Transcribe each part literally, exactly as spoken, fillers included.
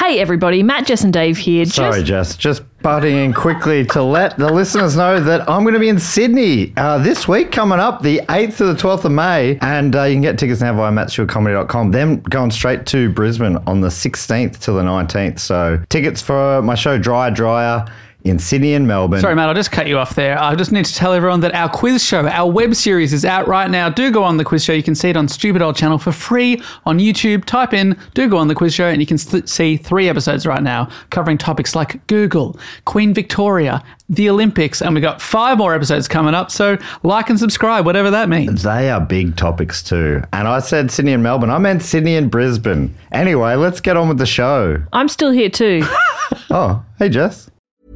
Hey everybody, Matt, Jess and Dave here. Sorry, Jess, just butting in quickly to let the listeners know that I'm going to be in Sydney uh, this week coming up, the eighth to the twelfth of May, and uh, you can get tickets now via matt stewart comedy dot com. Then going straight to Brisbane on the sixteenth to the nineteenth. So tickets for my show Dryer Dryer in Sydney and Melbourne. Sorry, Matt, I'll just cut you off there. I just need to tell everyone that our quiz show, our web series is out right now. Do go on the quiz show. You can see it on Stupid Old Channel for free on YouTube. Type in, do go on the quiz show, and you can th- see three episodes right now covering topics like Google, Queen Victoria, the Olympics, and we've got five more episodes coming up. So like and subscribe, whatever that means. They are big topics too. And I said Sydney and Melbourne. I meant Sydney and Brisbane. Anyway, let's get on with the show. I'm still here too. Oh, hey, Jess.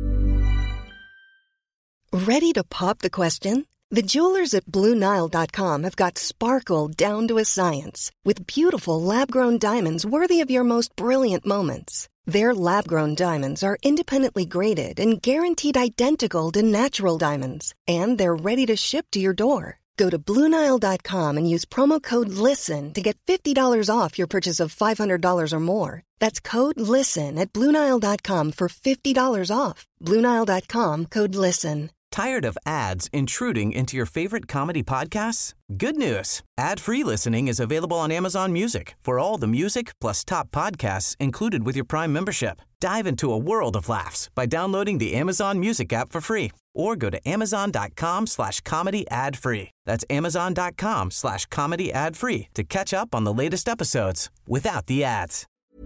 Ready to pop the question? The jewelers at Blue Nile dot com have got sparkle down to a science with beautiful lab-grown diamonds worthy of your most brilliant moments. Their lab-grown diamonds are independently graded and guaranteed identical to natural diamonds, and they're ready to ship to your door. Go to Blue Nile dot com and use promo code LISTEN to get fifty dollars off your purchase of five hundred dollars or more. That's code LISTEN at Blue Nile dot com for fifty dollars off. Blue Nile dot com, code LISTEN. Tired of ads intruding into your favorite comedy podcasts? Good news. Ad-free listening is available on Amazon Music for all the music plus top podcasts included with your Prime membership. Dive into a world of laughs by downloading the Amazon Music app for free or go to amazon.com slash comedy ad free. That's amazon.com slash comedy ad free to catch up on the latest episodes without the ads.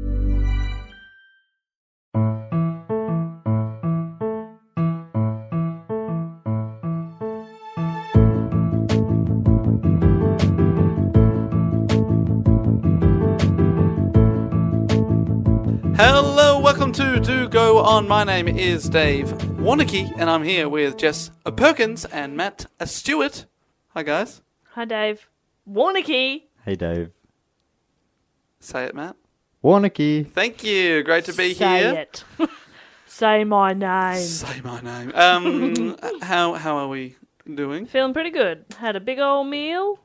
Hello, welcome to Do Go On. My name is Dave Warnicky, and I'm here with Jess Perkins and Matt Stewart. Hi, guys. Hi, Dave. Warnicky. Hey, Dave. Say it, Matt. Warnicky. Thank you. Great to be Say here. it. Say my name. Say my name. Um, how how are we doing? Feeling pretty good. Had a big old meal.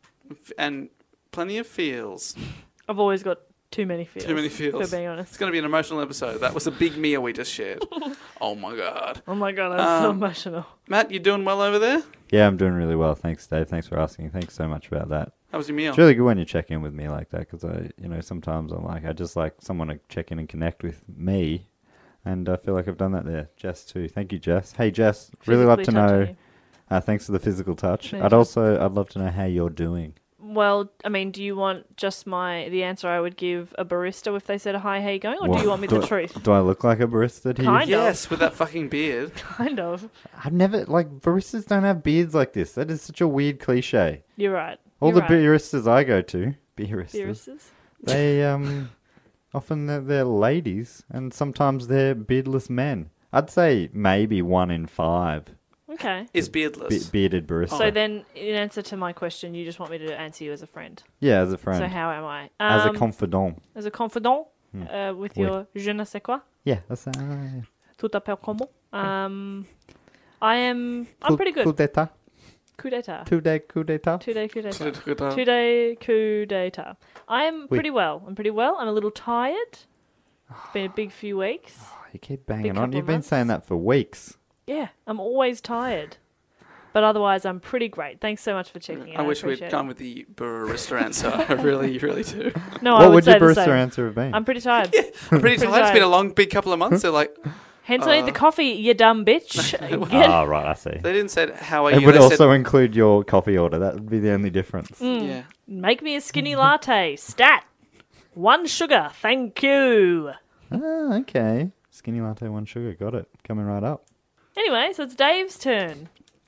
F- And plenty of feels. I've always got too many feels. Too many feels. For being honest. It's going to be an emotional episode. That was a big meal we just shared. Oh my god. Oh my god, I'm so Um, emotional. Matt, you doing well over there? Yeah, I'm doing really well. Thanks, Dave. Thanks for asking. Thanks so much about that. How was your meal? It's really good when you check in with me like that because I, you know, sometimes I'm like, I just like someone to check in and connect with me, and I feel like I've done that there. Jess too. Thank you, Jess. Hey, Jess. Really love to Physically touching know. you. Uh, thanks for the physical touch. Yeah, I'd sure. also, I'd love to know how you're doing. Well, I mean, do you want just my the answer I would give a barista if they said, hi, how you going? Or What- do you want me do the I- truth? Do I look like a barista to you? Kind of. Yes, with that fucking beard. Kind of. I've never like baristas don't have beards like this. That is such a weird cliche. You're right. All You're the right. baristas I go to, baristas, Baristas? they um often they're, they're ladies and sometimes they're beardless men. I'd say maybe one in five Okay. Is beardless. be- bearded barista. So then, in answer to my question, you just want me to answer you as a friend. yeah, as a friend, So how am I? as a Um, confidant. As a confidant uh, with Oui. your je ne sais quoi, Yeah, that's uh, tout appelle comment. Um, I am. I'm coup- pretty Coup good. d'état, Coup d'état. two day coup d'état. Two day coup d'état. Good, uh, Two day coup d'état. I am Oui. pretty well. I'm pretty well. I'm a little tired. It's been a big few weeks. You keep banging Big on. couple You've been months. saying that for weeks. Yeah, I'm always tired. But otherwise, I'm pretty great. Thanks so much for checking in. I wish we'd appreciate gone with the barista answer. I really, really do. it. No, I what would, would say your the barista same. answer have been? I'm pretty tired. I'm pretty tired. It's tired. been a long, big couple of months. They're like, Hence, I need the coffee, you dumb bitch. Get- Ah, right, I see. they didn't say, how are It you? would They also said, include your coffee order. That would be the only difference. yeah. Make me a skinny latte. Stat. One sugar. Thank you. Ah, okay. Skinny latte, one sugar. Got it. Coming right up. Anyway, so it's Dave's turn.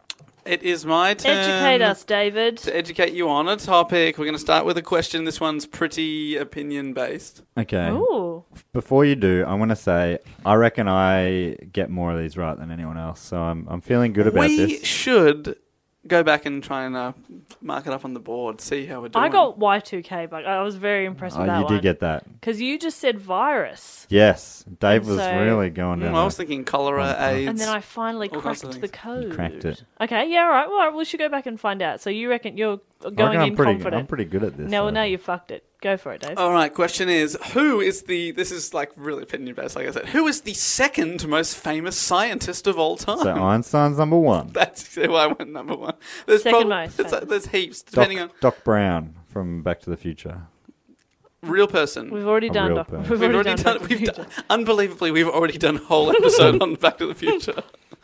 It is my turn. Educate us, David. To educate you on a topic. We're going to start with a question. This one's pretty opinion-based. Okay. Ooh. Before you do, I want to say I reckon I get more of these right than anyone else, so I'm I'm feeling good about we this. should go back and try and uh, mark it up on the board, see how we're doing. I got Y two K, but I was very impressed Oh, with that you one. did get that. Because you just said virus. Yes, Dave And was so- really going down. Mm, I was that. thinking cholera, AIDS. And then I finally all kinds of cracked the things. code. cracked it. Okay, yeah, all right. Well, all right, we should go back and find out. So you reckon you're I going reckon I'm in pretty, confident. I'm pretty good at this. No, so- now you fucked it. Go for it, Dave. All right, question is, who is the, this is like really opinion based, like I said, who is the second most famous scientist of all time? So Einstein's number one. That's who I went number one. There's Second prob- most there's, famous. there's heaps, Doc, depending on Doc Brown from Back to the Future. real person. We've already A done. real Doc- person. We've, We've already, already done. done, Back to the we've Future. done, unbelievably, we've already done a whole episode on Back to the Future.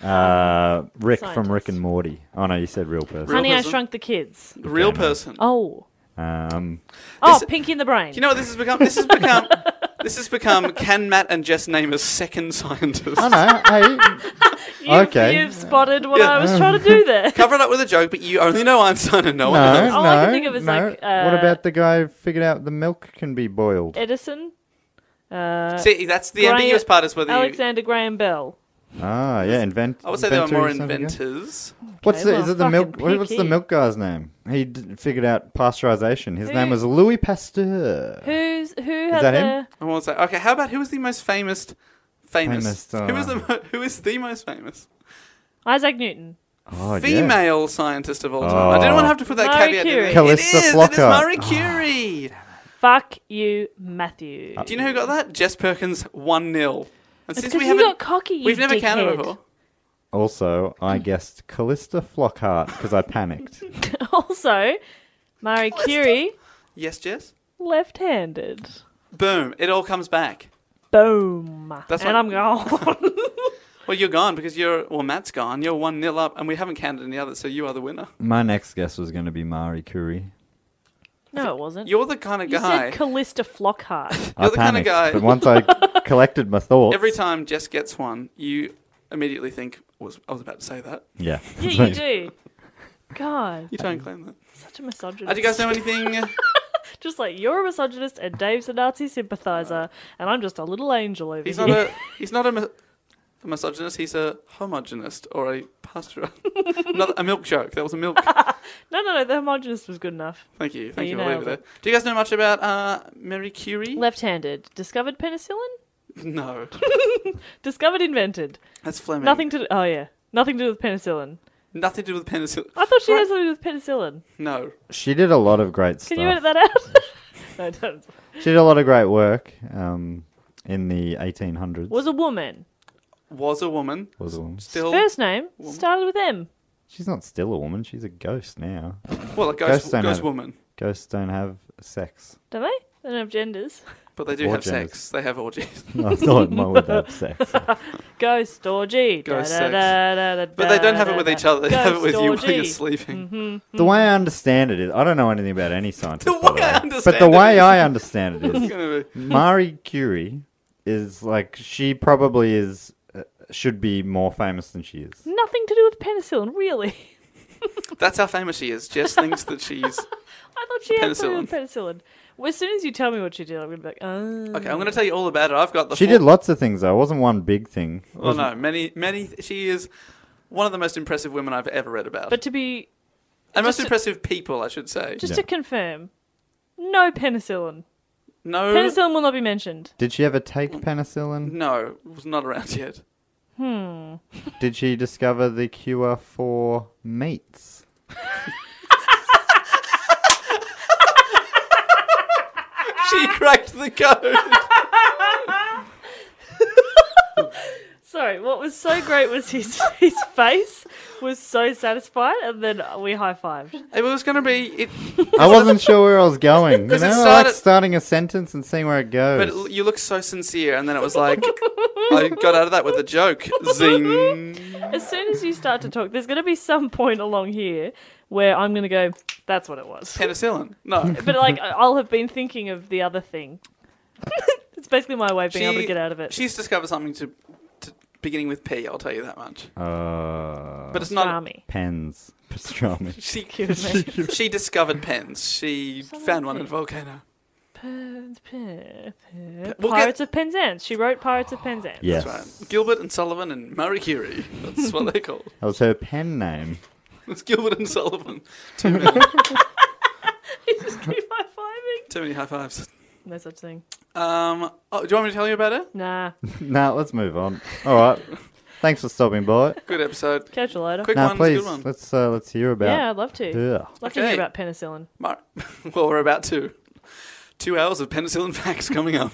Uh, Rick Scientist. from Rick and Morty. Oh no, you said real person. Real Honey, I person? Shrunk the Kids. Real Okay, no. person. Oh. Um, Oh, This- Pinky in the Brain. Do you know what this has become? This has become. This has become. Can Matt and Jess name a second scientist? I know. Hey, you've, okay. You've spotted what Yeah. I was trying to do there. Cover it up with a joke, but you only know Einstein and no, one no, else. All no, I can think of is, no. like, uh, what about the guy who figured out the milk can be boiled? Edison. Uh, See, that's the Graham- ambiguous part is whether you. Alexander Graham Bell. Ah, yeah, invent. I would say there were more inventor or something? inventors. What's Okay, the, is well, it the fucking milk? what- What's the picky. milk guy's name? He d- figured out pasteurization. His Who- name was Louis Pasteur. Who's who had that the him? I want to say, okay, how about who is the most famous? Famous. Famous, uh, Who is the mo- who is the most famous Isaac Newton? Oh, yeah. female scientist of all time? I didn't want to have to put that Marie caveat Curie. in. Callista it is. It is Flockhart. Marie Curie. Fuck you, Matthew. Do you know who got that? Jess Perkins, one nil. And It's since 'cause we you haven't, got cocky, you we've never dickhead. counted before. Also, I guessed Callista Flockhart because I panicked. Also, Marie Curie, Yes, Jess. left-handed. Boom! It all comes back. Boom. That's and what- I'm gone. Well, you're gone because you're. Well, Matt's gone. You're one nil up, and we haven't counted any others, so you are the winner. My next guess was going to be Marie Curie. No, it wasn't. You're the kind of You guy. said Callista Flockhart. I You're the kind of panicked, guy- but once I collected my thoughts, Every time Jess gets one, you immediately think, "Was I was about to say that?" yeah, Yeah, you do. God, You don't claim that. such a misogynist. Uh, do you guys know anything? Just like you're a misogynist and Dave's a Nazi sympathizer, and I'm just a little angel over He's here. not a. He's not a, mi- a misogynist. He's a homogenist or a pasteur. Not a milk joke. That was a milk. No, no, no. The homogenist was good enough. Thank you. Thank you you. I'll leave nailed it there. it. Do you guys know much about uh, Marie Curie? Left-handed. Discovered penicillin? No, Discovered, invented. that's Fleming. Nothing to. Oh yeah, nothing to do with penicillin. Nothing to do with penicillin. I thought she Right. had something to do with penicillin. No. she did a lot of great Can stuff. you edit that out? No, don't. She did a lot of great work um, in the eighteen hundreds. Was a woman. Was a woman. Was a woman. Still. First name Woman. started with M. She's not still a woman. She's a ghost now. Well, a ghost, Ghosts don't ghost have- woman. Ghosts don't have sex. Do they? They don't have genders. But they do Or have genders. sex. They have orgies. I thought mine would have sex. Ghost orgy. Ghost Da, sex. da, da, da, But they don't da, have it da, with da. each other. They have it Ghost with you while orgy. you're sleeping. The way I understand it is, I don't know anything about any scientist. The by way I way. understand but the it way is- I understand it It's is, gonna be. Marie Curie is like she probably is uh, should be more famous than she is. Nothing to do with penicillin, really. That's how famous she is. Jess thinks that she's. I thought she had something Penicillin. with penicillin. Well, as soon as you tell me what she did, I'm going to be like, oh. Okay, I'm going to tell you all about it. I've got the. She full- did lots of things though. It wasn't one big thing. It Well, wasn't- no, many, many. She is one of the most impressive women I've ever read about. But to be, and most just to- impressive people, I should say. just Yeah. to confirm, no penicillin. no, Penicillin will not be mentioned. Did she ever take penicillin? no, it was not around yet. Did she discover the cure for meats? She cracked the code. Sorry, what was so great was his his face was so satisfied, and then we high fived. It was going to be. It, I wasn't sure where I was going. You know, Because it I like started- starting a sentence and seeing where it goes. but it, you look so sincere, and then it was like I got out of that with a joke. Zing. As soon as you start to talk, there's going to be some point along here where I'm going to go, "That's what it was." Penicillin. No. But like, I- I'll have been thinking of the other thing. It's basically my way of being able to She- get out of it. She's discovered something to, to beginning with P. I'll tell you that much. uh, But it's not. Pastrami. pens. Pastrami. She Excuse me. she discovered pens. She found one in a volcano. Pens, pen, pen. We'll Pirates get- of Penzance. She wrote Pirates of Penzance. Yes. That's right. Gilbert and Sullivan and Marie Curie. That's what they're called. That was her pen name. It's Gilbert and Sullivan. Too many, You just keep high fiving. too many high fives. No such thing. Um, oh, do you want me to tell you about it? Nah. Nah, let's move on. All right. Thanks for stopping by. Good episode. Catch you later. Quick Nah, one, please, good one. let's uh, let's hear about. Yeah, I'd love to. Yeah. Love to Okay. hear about penicillin. Mar- well, we're about to. Two hours of penicillin facts coming up.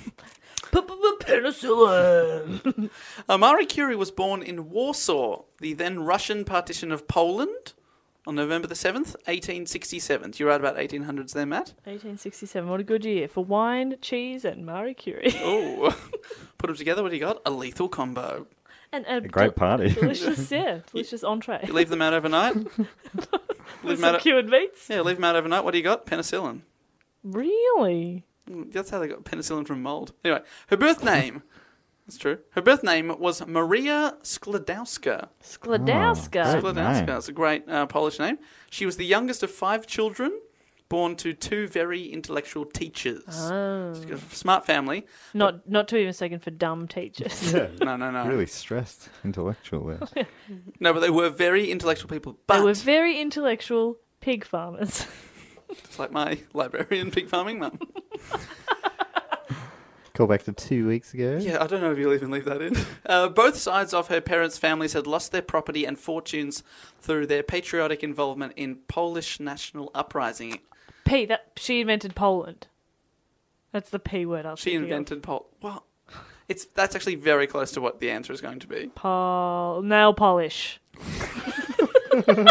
Penicillin. Uh, Marie Curie was born in Warsaw, the then Russian partition of Poland, on November the seventh, eighteen sixty-seven. You're right about eighteen hundreds there, Matt? eighteen sixty-seven. What a good year for wine, cheese, and Marie Curie. Oh, put them together. What do you got? A lethal combo. And a, A great party. Delicious, yeah, delicious entree. You leave them out overnight. leave With them out. some cured meats. Yeah, leave them out overnight. What do you got? Penicillin. Really? Mm, That's how they got penicillin from mold. Anyway, her birth name. That's true. Her birth name was Maria Sklodowska. Skladowska. Oh, great. Sklodowska. name. It's a great uh, Polish name. She was the youngest of five children, born to two very intellectual teachers. Oh. She's got a smart family. Not not too even second for dumb teachers. Yeah. No, no, no. Really stressed intellectual there. No, but they were very intellectual people. But They were very intellectual pig farmers. it's like my librarian pig farming mum. Call back to two weeks ago. Yeah, I don't know if you'll even leave that in. Uh, both sides of her parents' families had lost their property and fortunes through their patriotic involvement in Polish national uprising. P. That she invented Poland. That's the P word. I was She thinking invented Pol. Well, it's that's actually very close to what the answer is going to be. of. Pol nail polish. My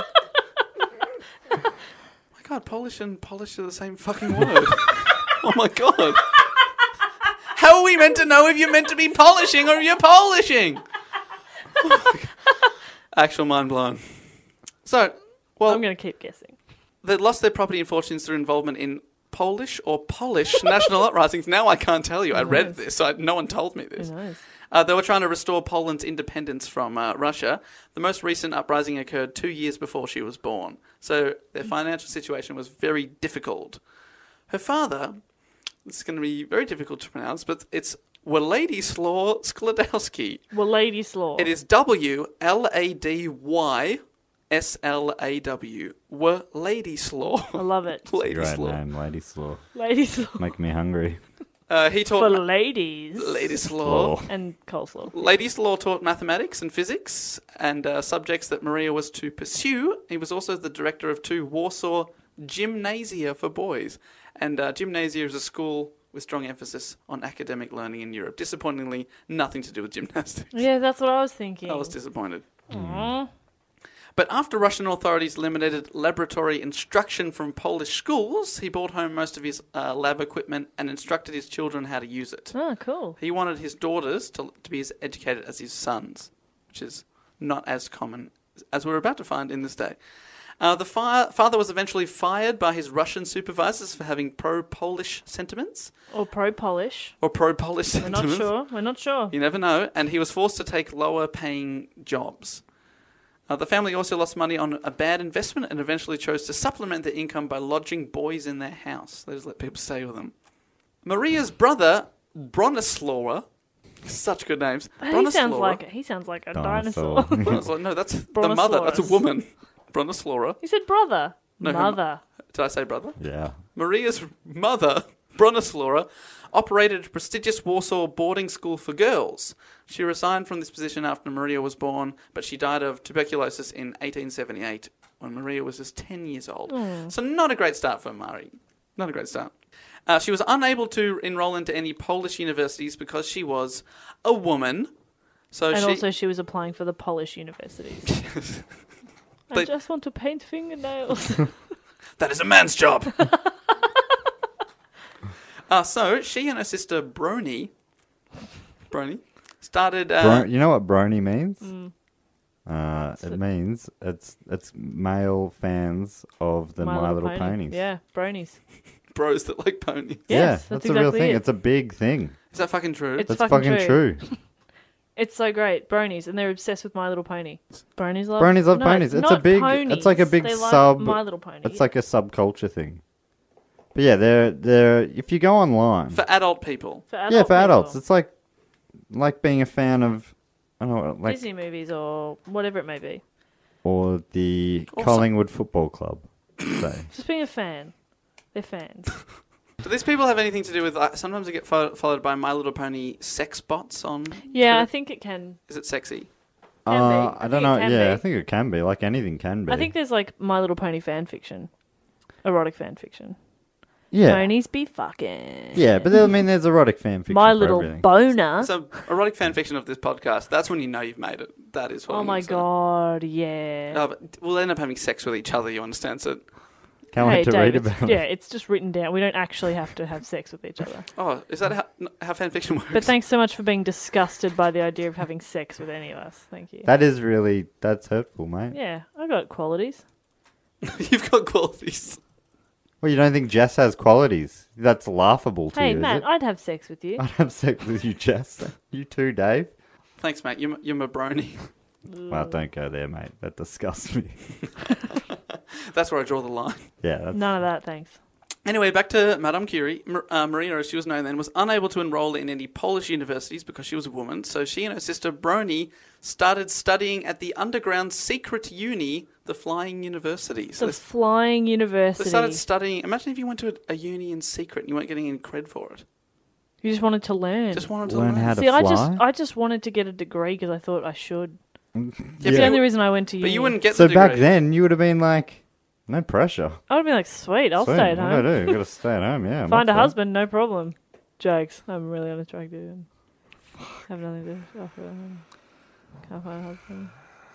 God, Polish and Polish are the same fucking word. Oh my God. How are we meant to know if you're meant to be polishing or if you're polishing? Oh my God. Actual mind blown. So, well, I'm going to keep guessing. they lost their property and fortunes through involvement in Polish or Polish national uprisings. Now I can't tell you. I read knows? this. I, no one told me this. Who knows? Uh, they were trying to restore Poland's independence from uh, Russia. The most recent uprising occurred two years before she was born. So their financial situation was very difficult. Her father, this is going to be very difficult to pronounce, but it's Władysław Sklodowski. Well, Lady Slaw. It is W L A D Y S L A W. Władysław. I love it. Great Władysław. name, Lady Slaw. Lady Slaw. Make me hungry. Uh, he For taught ladies. Władysław. And coleslaw. Władysław taught mathematics and physics and uh, subjects that Maria was to pursue. He was also the director of two Warsaw gymnasia for boys. And uh, gymnasia is a school with strong emphasis on academic learning in Europe. Disappointingly, nothing to do with gymnastics. Yeah, that's what I was thinking. I was disappointed. Aw. But after Russian authorities limited laboratory instruction from Polish schools, he brought home most of his uh, lab equipment and instructed his children how to use it. Oh, cool. He wanted his daughters to, to be as educated as his sons, which is not as common as we're about to find in this day. Uh, the fire, father was eventually fired by his Russian supervisors for having pro-Polish sentiments, Or pro-Polish. or pro-Polish We're sentiments. not sure. We're not sure. You never know. And he was forced to take lower-paying jobs. Uh, the family also lost money on a bad investment and eventually chose to supplement their income by lodging boys in their house. They just let people stay with them. Maria's brother, Bronislaw, such good names. He sounds Bronislaw- like he sounds like a Dinosaur. dinosaur. Bronislaw- no, that's the mother. That's a Brontosaurus. woman. Bronislaw. You said brother. No, her Mother. Did I say brother? Yeah. Maria's mother, Bronislaw, operated a prestigious Warsaw boarding school for girls. She resigned from this position after Maria was born, but she died of tuberculosis in eighteen seventy-eight when Maria was just ten years old. So not a great start for Marie. Not a great start. Uh, she was unable to enroll into any Polish universities because she was a woman. So And she also she was applying for the Polish universities. I They- just want to paint fingernails. That is a man's job. uh, so she and her sister Brony, Brony, started. Uh, Bro- you know what brony means? Mm. Uh, it means it's it's male fans of the My, Little, Ponies. Yeah, bronies. bros that like ponies. Yeah, Yes, that's, that's a real exactly thing. it. It's a big thing. Is that fucking true? It's That's fucking fucking, true. true. It's so great, bronies, and they're obsessed with My Little Pony. Bronies love Bronies love no, ponies. It's a not big. Ponies. It's like a big they sub. Like My Little Pony. It's like a subculture thing. But yeah, they're they're. If you go online, For adult people. for adult yeah, for people. adults, it's like like being a fan of I don't know, like Disney movies or whatever it may be. or the Awesome. Collingwood Football Club. Say. Just being a fan. They're fans. Do these people have anything to do with? Uh, sometimes I get fo- followed by My Little Pony sex bots on. Yeah, I Twitter. think it can. Is it sexy? Can be. Uh, I I think don't it know. can Yeah, be. I think it can be. Like anything can be. I think there's like My Little Pony fan fiction, erotic fan fiction. Yeah. Ponies be fucking. Yeah, but I mean, there's erotic fan fiction My for little everything. boner. So, erotic fan fiction of this podcast, that's when you know you've made it. That is what Oh I'm my gonna say. god, yeah. Oh, but we'll end up having sex with each other, you understand? So, Can't hey, wait to Dave, read it's- about yeah, it. it's just written down. We don't actually have to have sex with each other. oh, is that how, how fan fiction works? But thanks so much for being disgusted by the idea of having sex with any of us. Thank you. That is really, that's hurtful, mate. Yeah, I got qualities. You've got qualities. Well, you don't think Jess has qualities? That's laughable to Hey, you, Matt, is it? I'd have sex with you. I'd have sex with you, Jess. You too, Dave. Thanks, mate. You're, you're my brony. Well, don't go there, mate. That disgusts me. That's where I draw the line. Yeah, that's... None of that, thanks. Anyway, back to Madame Curie. Mar- uh, Maria, as she was known then, was unable to enroll in any Polish universities because she was a woman. So she and her sister Brony started studying at the underground secret uni, the Flying University. So The they, Flying they University. started studying. Imagine if you went to a, a uni in secret and you weren't getting any cred for it. You just wanted to learn. Just wanted to Learn learn. how to See, I fly? just, I just wanted to get a degree because I thought I should. Yeah, It's but, the only you, reason I went to but uni. you wouldn't get So the degree. back then, you would have been like, no pressure. I would be like, sweet, I'll Sweet, stay at what home. do I do? I've got to stay at home, yeah. I'm Find a up for it. husband, no problem. Jokes. I'm really unattractive and have nothing to offer. Can't find a husband.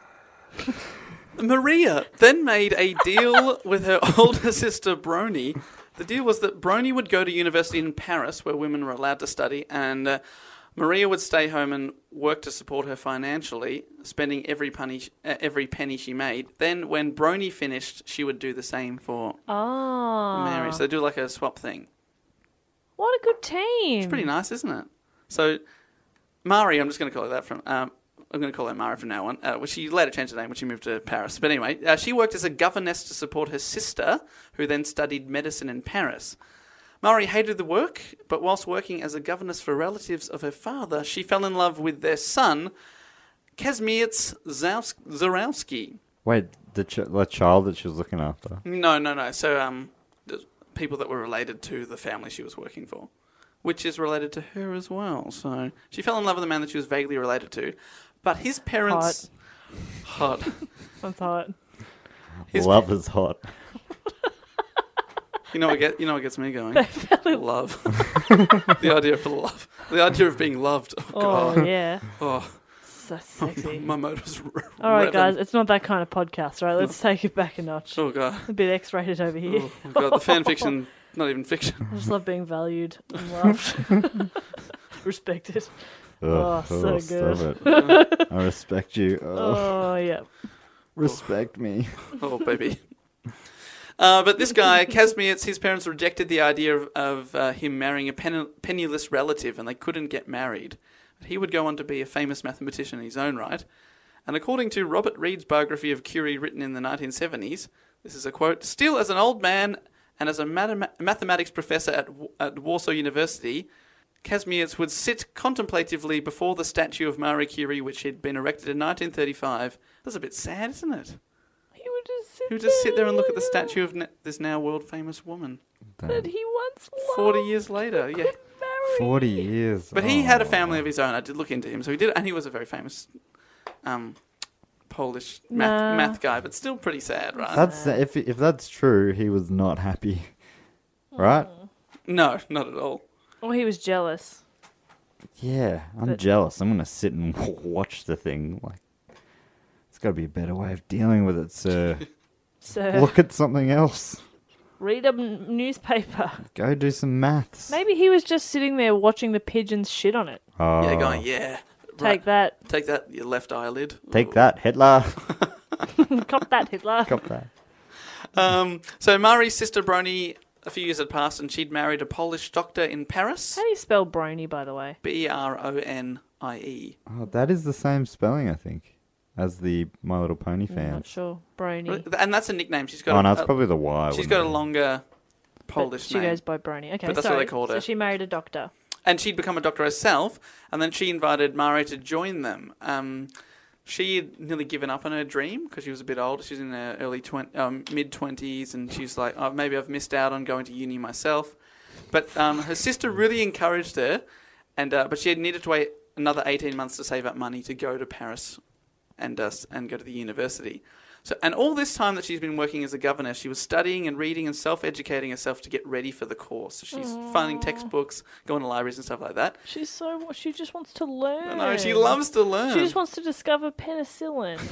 Maria then made a deal with her older sister Brony. The deal was that Brony would go to university in Paris, where women were allowed to study, and uh, Maria would stay home and work to support her financially, spending every penny, uh, every penny she made. Then, when Brony finished, she would do the same for Ah. Mary. So they do like a swap thing. What a good team. It's pretty nice, isn't it? So, Mari, I'm just going to call her that from. Um, I'm going to call her Mari from now on. Uh, well, she later changed her name when she moved to Paris. But anyway, uh, she worked as a governess to support her sister, who then studied medicine in Paris. Mari hated the work, but whilst working as a governess for relatives of her father, she fell in love with their son, Kazimierz Zaus- Zarowski. Wait, the, ch- the child that she was looking after. No, no, no. So, um, the people that were related to the family she was working for, which is related to her as well. So she fell in love with a man that she was vaguely related to, but his parents, hot, That's hot. His- Love is hot. you know what get, you know what gets me going? Love, the idea of love, the idea of being loved. Oh Oh, god, yeah. oh, So sexy. my motor's. r- All right, revving. guys, it's not that kind of podcast, right? Let's take it back a notch. Oh god, A bit X-rated over here. oh, oh god, the fan fiction, not even fiction. I just love being valued and loved. Respected. Oh, so stop good. it. I respect you. Oh, Oh, yeah. respect me. Oh, baby. Uh, but this guy, Kazimierz, his parents rejected the idea of, of uh, him marrying a penny, penniless relative, and they couldn't get married. But he would go on to be a famous mathematician in his own right. And according to Robert Reed's biography of Curie written in the nineteen seventies, this is a quote, "Still as an old man and as a mathema- mathematics professor at, at Warsaw University, Kazimierz would sit contemplatively before the statue of Marie Curie, which had been erected in nineteen thirty-five. That's a bit sad, isn't it? He would just sit He would just sit there and look at the there. statue of ne- this now world-famous woman. That he once loved. Forty years later, yeah. Married. Forty years. But he had a Oh. family of his own. I did look into him, so he did, and he was a very famous um, Polish math, Nah. math guy. But still pretty sad, right? That's if if that's true, he was not happy, right? No, not at all. Or he was jealous. Yeah, I'm But- jealous. I'm gonna sit and watch the thing. Like, it's got to be a better way of dealing with it, sir. So Look at something else. read a n- newspaper. Go do some maths. Maybe he was just sitting there watching the pigeons shit on it. Oh, Yeah, going, yeah. Take Right. that. Take that, your left eyelid. Take that, Hitler. Cop that, Hitler. Cop that. Um, so Marie's sister Brony, a few years had passed, and she'd married a Polish doctor in Paris. How do you spell brony, by the way? B R O N I E. Oh, that is the same spelling, I think, as the My Little Pony I'm fans. not sure. Brony. And that's a nickname. She's got. Oh a, no, it's a- probably the Y. She's wouldn't got a it? longer But Polish she name. goes by Brony. Okay, But that's what sorry. they called so her. she married a doctor. And she'd become a doctor herself, and then she invited Marie to join them. Um, she had nearly given up on her dream because she was a bit older. She was in her early twenty, um, mid twenties, and she's like, "Oh, maybe I've missed out on going to uni myself." But um, her sister really encouraged her, and uh, but she had needed to wait another eighteen months to save up money to go to Paris and uh, and go to the university. So, and all this time that she's been working as a governess, she was studying and reading and self-educating herself to get ready for the course. So she's finding textbooks, going to libraries and stuff like that. She's so... She just wants to learn. No, she loves to learn. She just wants to discover penicillin.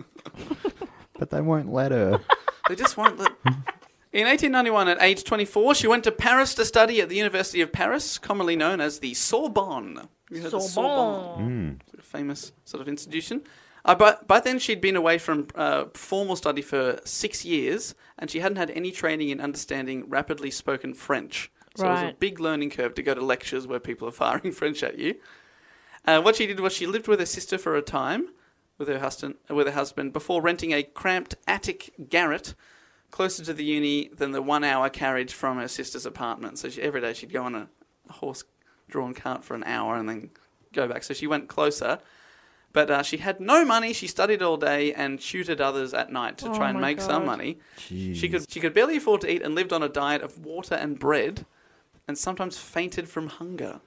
But they won't let her. They just won't let... In eighteen ninety-one, at age twenty-four, she went to Paris to study at the University of Paris, commonly known as the Sorbonne. You heard the Sorbonne? Mm. A famous sort of institution. Uh, but by then, she'd been away from uh, formal study for six years, and she hadn't had any training in understanding rapidly spoken French. So it was a Right. big learning curve to go to lectures where people are firing French at you. Uh, what she did was she lived with her sister for a time, with her husband, with her husband, before renting a cramped attic garret closer to the uni than the one-hour carriage from her sister's apartment. So she, every day she'd go on a, a horse-drawn cart for an hour and then go back. So she went closer. But uh, she had no money. She studied all day and tutored others at night to Oh try and my make some God. money. She could she could barely afford to eat and lived on a diet of water and bread, and sometimes fainted from hunger.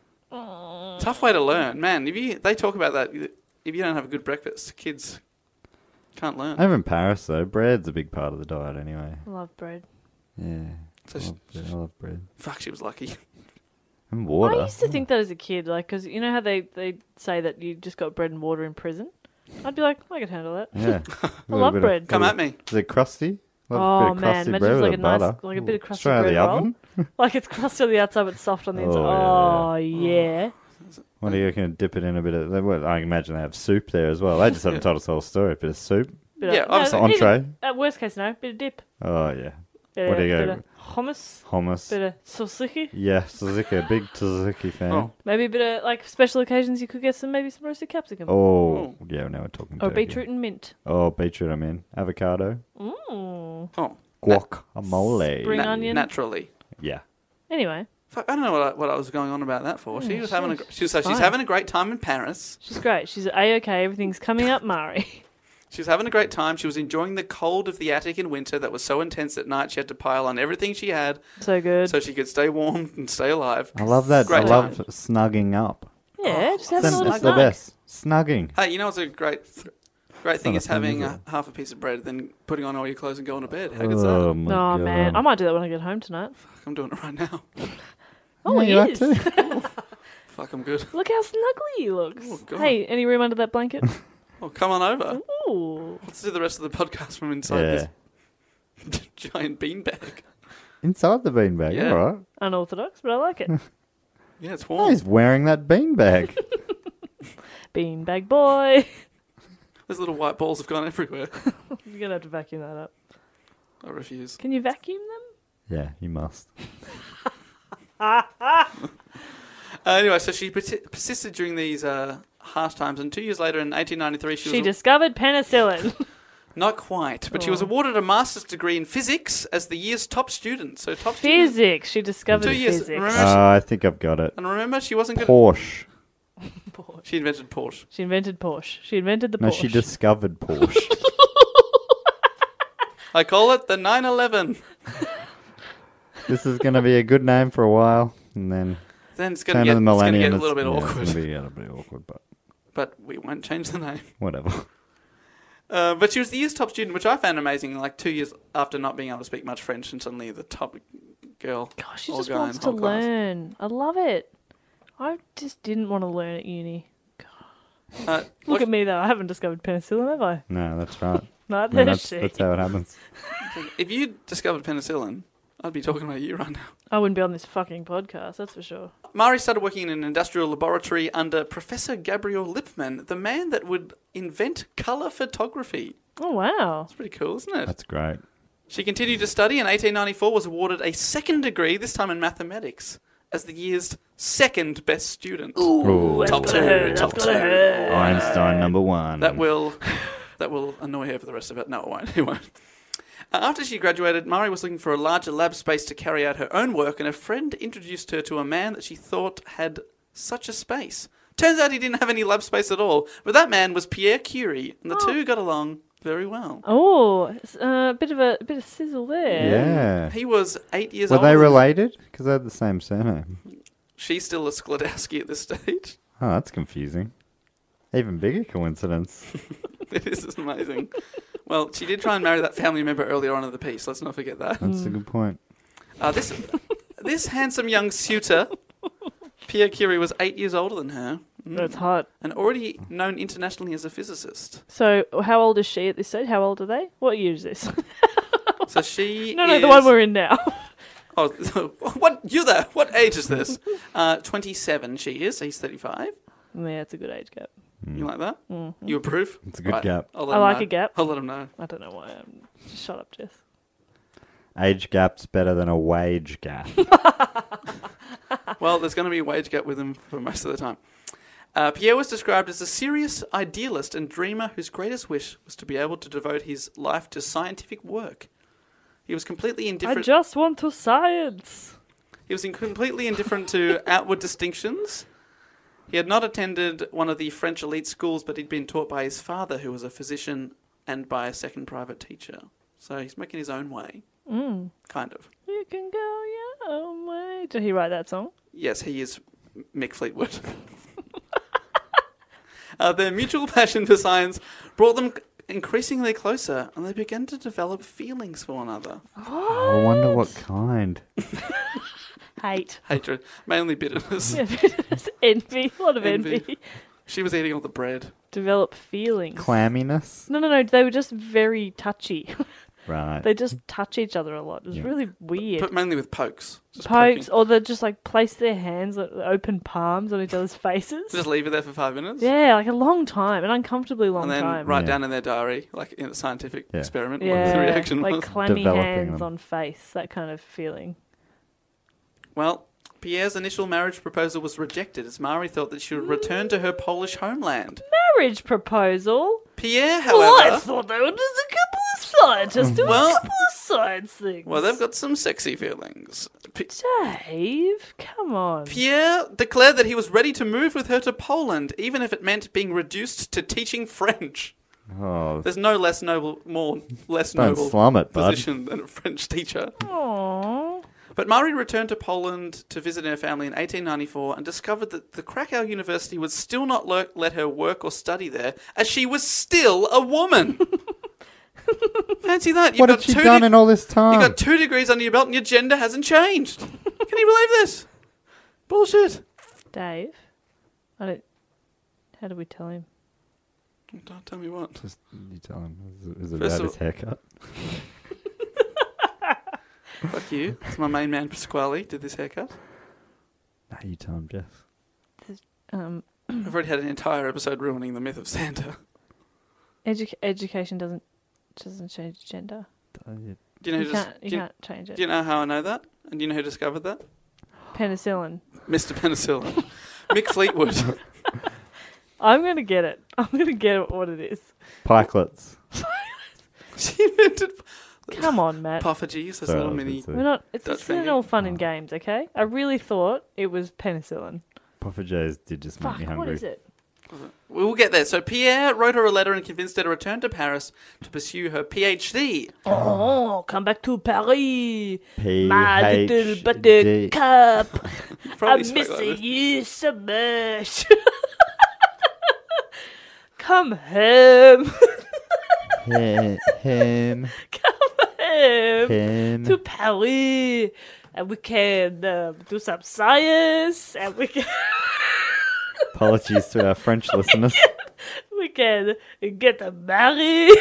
Tough way to learn, man. If you they talk about that, if you don't have a good breakfast, kids can't learn. Over in Paris, though, bread's a big part of the diet anyway. I love bread. Yeah. So I she- love, bread. I love bread. Fuck, she was lucky. And water. I used to think that as a kid, like, because you know how they, they say that you just got bread and water in prison? I'd be like, I could handle that. Yeah. I love bread. Come at me. Is it crusty? Love a Oh bit of man, crusty imagine bread it's like with a a nice, butter. like a bit of crusty Straight out of bread the roll. oven. Like it's crusty on the outside but soft on the inside. Oh, Oh, yeah, yeah. What are you going to dip it in a bit of... Well, I imagine they have soup there as well. They just haven't told us the whole story. A bit of soup. Bit Yeah, of, obviously. even- Entree. At worst case, no, bit of dip. Oh, yeah. Bit What of, do you bit go? of hummus, Hummus. bit of tzatziki. Yeah, tzatziki. Big tzatziki fan. Oh. Maybe a bit of, like, special occasions you could get some, maybe some roasted capsicum. Oh, yeah, now we're talking Or turkey. beetroot and mint. Oh, beetroot, I'm in. Avocado. Mm. Oh, Guacamole. Spring na- onion. naturally. Yeah. Anyway, Fuck, I don't know what I, what I was going on about that for. She Yeah, was having a she's gr- she was so she's fine. having a great time in Paris. she's great. She's A-okay. Everything's coming up, Mari. She was having a great time. She was enjoying the cold of the attic in winter that was so intense at night she had to pile on everything she had So good. so she could stay warm and stay alive. I love that. Great I love time. snugging up. yeah, just have It's, a little it's the snug. best. Snugging. Hey, you know what's a great great thing not a is having thing, a, is it? half a piece of bread, then putting on all your clothes and going to bed. How good's Oh, that? my Oh, God. man. I might do that when I get home tonight. I'm doing it right now. Oh, Yeah, he you is. like to? Fuck, I'm good. Look how snuggly he looks. Oh, God. Hey, any room under that blanket? Oh, come on over. Ooh. Let's do the rest of the podcast from inside Yeah. this giant beanbag. Inside the beanbag. Yeah. All right. Unorthodox, but I like it. Yeah, it's Oh, warm. he's wearing that beanbag. Beanbag boy. Those little white balls have gone everywhere. You're going to have to vacuum that up. I refuse. Can you vacuum them? Yeah, you must. Uh, anyway, so she persi- persisted during these uh, harsh times, and two years later, in eighteen ninety-three, she, She was discovered penicillin. not quite, but she was Oh. awarded a master's degree in physics as the year's top student. So top student. Physics. She discovered Two years. physics. Remember, Uh, I think I've got it. and remember, she wasn't good. Porsche. She invented Porsche. She invented Porsche. She invented the No, Porsche. she discovered Porsche. I call it the nine eleven. This is going to be a good name for a while, and then Then it's going to turn get, of the it's gonna millennium. get a little bit it's- yeah, awkward. It's going to be a little bit awkward, but But we won't change the name. whatever. Uh, but she was the year's top student, which I found amazing. Like two years after not being able to speak much French, and suddenly the top girl. Gosh, she or just guy wants in to whole class. learn. I love it. I just didn't want to learn at uni. Uh, Look what- at me, though. I haven't discovered penicillin, have I? No, that's right. Not No, that that's, she. that's how it happens. If you discovered penicillin, I'd be talking about you right now. I wouldn't be on this fucking podcast, that's for sure. Mari started working in an industrial laboratory under Professor Gabriel Lippmann, the man that would invent colour photography. Oh, wow. That's pretty cool, isn't it? That's great. She continued to study and in eighteen ninety-four was awarded a second degree, this time in mathematics, as the year's second best student. Ooh, top two, top two. Einstein number one. That will that will annoy her for the rest of it. No, it won't. It won't. Uh, after she graduated, Mari was looking for a larger lab space to carry out her own work, and a friend introduced her to a man that she thought had such a space. Turns out he didn't have any lab space at all, but that man was Pierre Curie, and the two got along very well. Oh, a uh, bit of a, a bit of sizzle there. Yeah. He was eight years Were old. they related? Because they had the same surname. She's still a Sklodowski at this stage. Oh, that's confusing. Even bigger coincidence. It is amazing. Well, she did try and marry that family member earlier on in the piece. Let's not forget that. That's a good point. Uh, this this handsome young suitor, Pierre Curie, was eight years older than her. Mm. That's hot. And already known internationally as a physicist. So, how old is she at this stage? How old are they? What year is this? So she no, no, is... the one we're in now. Oh, what? You there? What age is this? Uh, twenty-seven she is. He's thirty-five. Yeah, it's a good age gap. You like that? Mm-hmm. You approve? It's a good Right. gap. I'll let I him like know. a gap. I'll let him know. I don't know why. I'm... Just shut up, Jess. Age gap's better than a wage gap. Well, there's going to be a wage gap with him for most of the time. Uh, Pierre was described as a serious idealist and dreamer whose greatest wish was to be able to devote his life to scientific work. He was completely I indifferent. just want to science. He was in completely indifferent to outward distinctions. He had not attended one of the French elite schools, but he'd been taught by his father, who was a physician, and by a second private teacher. So he's making his own way. Mm. Kind of. You can go your own way. Did he write that song? Yes, he is Mick Fleetwood. uh, their mutual passion for science brought them increasingly closer, and they began to develop feelings for one another. I wonder what kind. Hate. Hatred, mainly bitterness. Yeah, envy. A lot of envy. Envy. She was eating all the bread. Develop feelings. Clamminess? No, no, no. They were just very touchy. Right. They just touch each other a lot. It was Yeah. really weird. But mainly with pokes. Just Pokes, poking. or they just like place their hands, like open palms on each other's faces. Just leave it there for five minutes. Yeah, like a long time, an uncomfortably long And then time. write Yeah. down in their diary, like in a scientific Yeah. experiment, what Yeah, the reaction like was. clammy Developing hands them. on face, that kind of feeling. Well, Pierre's initial marriage proposal was rejected as Marie thought that she would return to her Polish homeland. Marriage proposal? Pierre, Well, I however, thought there was just a couple of scientists doing Well- a couple of science things. well, they've got some sexy feelings. P- Dave, come on. Pierre declared that he was ready to move with her to Poland, even if it meant being reduced to teaching French. Oh, There's no less noble, more less don't noble slum it, bud. position than a French teacher. Aww. But Marie returned to Poland to visit her family in eighteen ninety-four and discovered that the Krakow University would still not le- let her work or study there, as she was still a woman. Fancy that! You've what got had she two done de- in all this time? You've got two degrees under your belt and your gender hasn't changed. Can you believe this? Bullshit. Dave, I don't. How do we tell him? Don't tell me what. Just, you tell him. Is it, is it First about of his haircut? Fuck you. It's my main man Pasquale did this haircut. No, you tell him, Jeff. Um, I've already had an entire episode ruining the myth of Santa. edu- education doesn't doesn't change gender. Uh, yeah. Do you know You who dis- can't. You do, you, can't change it. do you know how I know that? And do you know who discovered that? Penicillin. Mister Penicillin. Mick Fleetwood. I'm gonna get it. I'm gonna get what it is. Pikelets. She invented Come on, Matt. puffages. That's a Sorry, little I was mini. gonna We're not. It's, Dutch it's not finger. all fun and games, okay? I really thought it was penicillin. Puffer J's did just make Fuck. me hungry. What is it? We will get there. So Pierre wrote her a letter and convinced her to return to Paris to pursue her PhD. Oh, come back to Paris, P my H little D. buttercup. Probably I'm spoke like missing this. you so much. Come home, Him. Him. home Him. to Paris, and we can um, do some science, and we can Apologies to our French listeners. we can get married.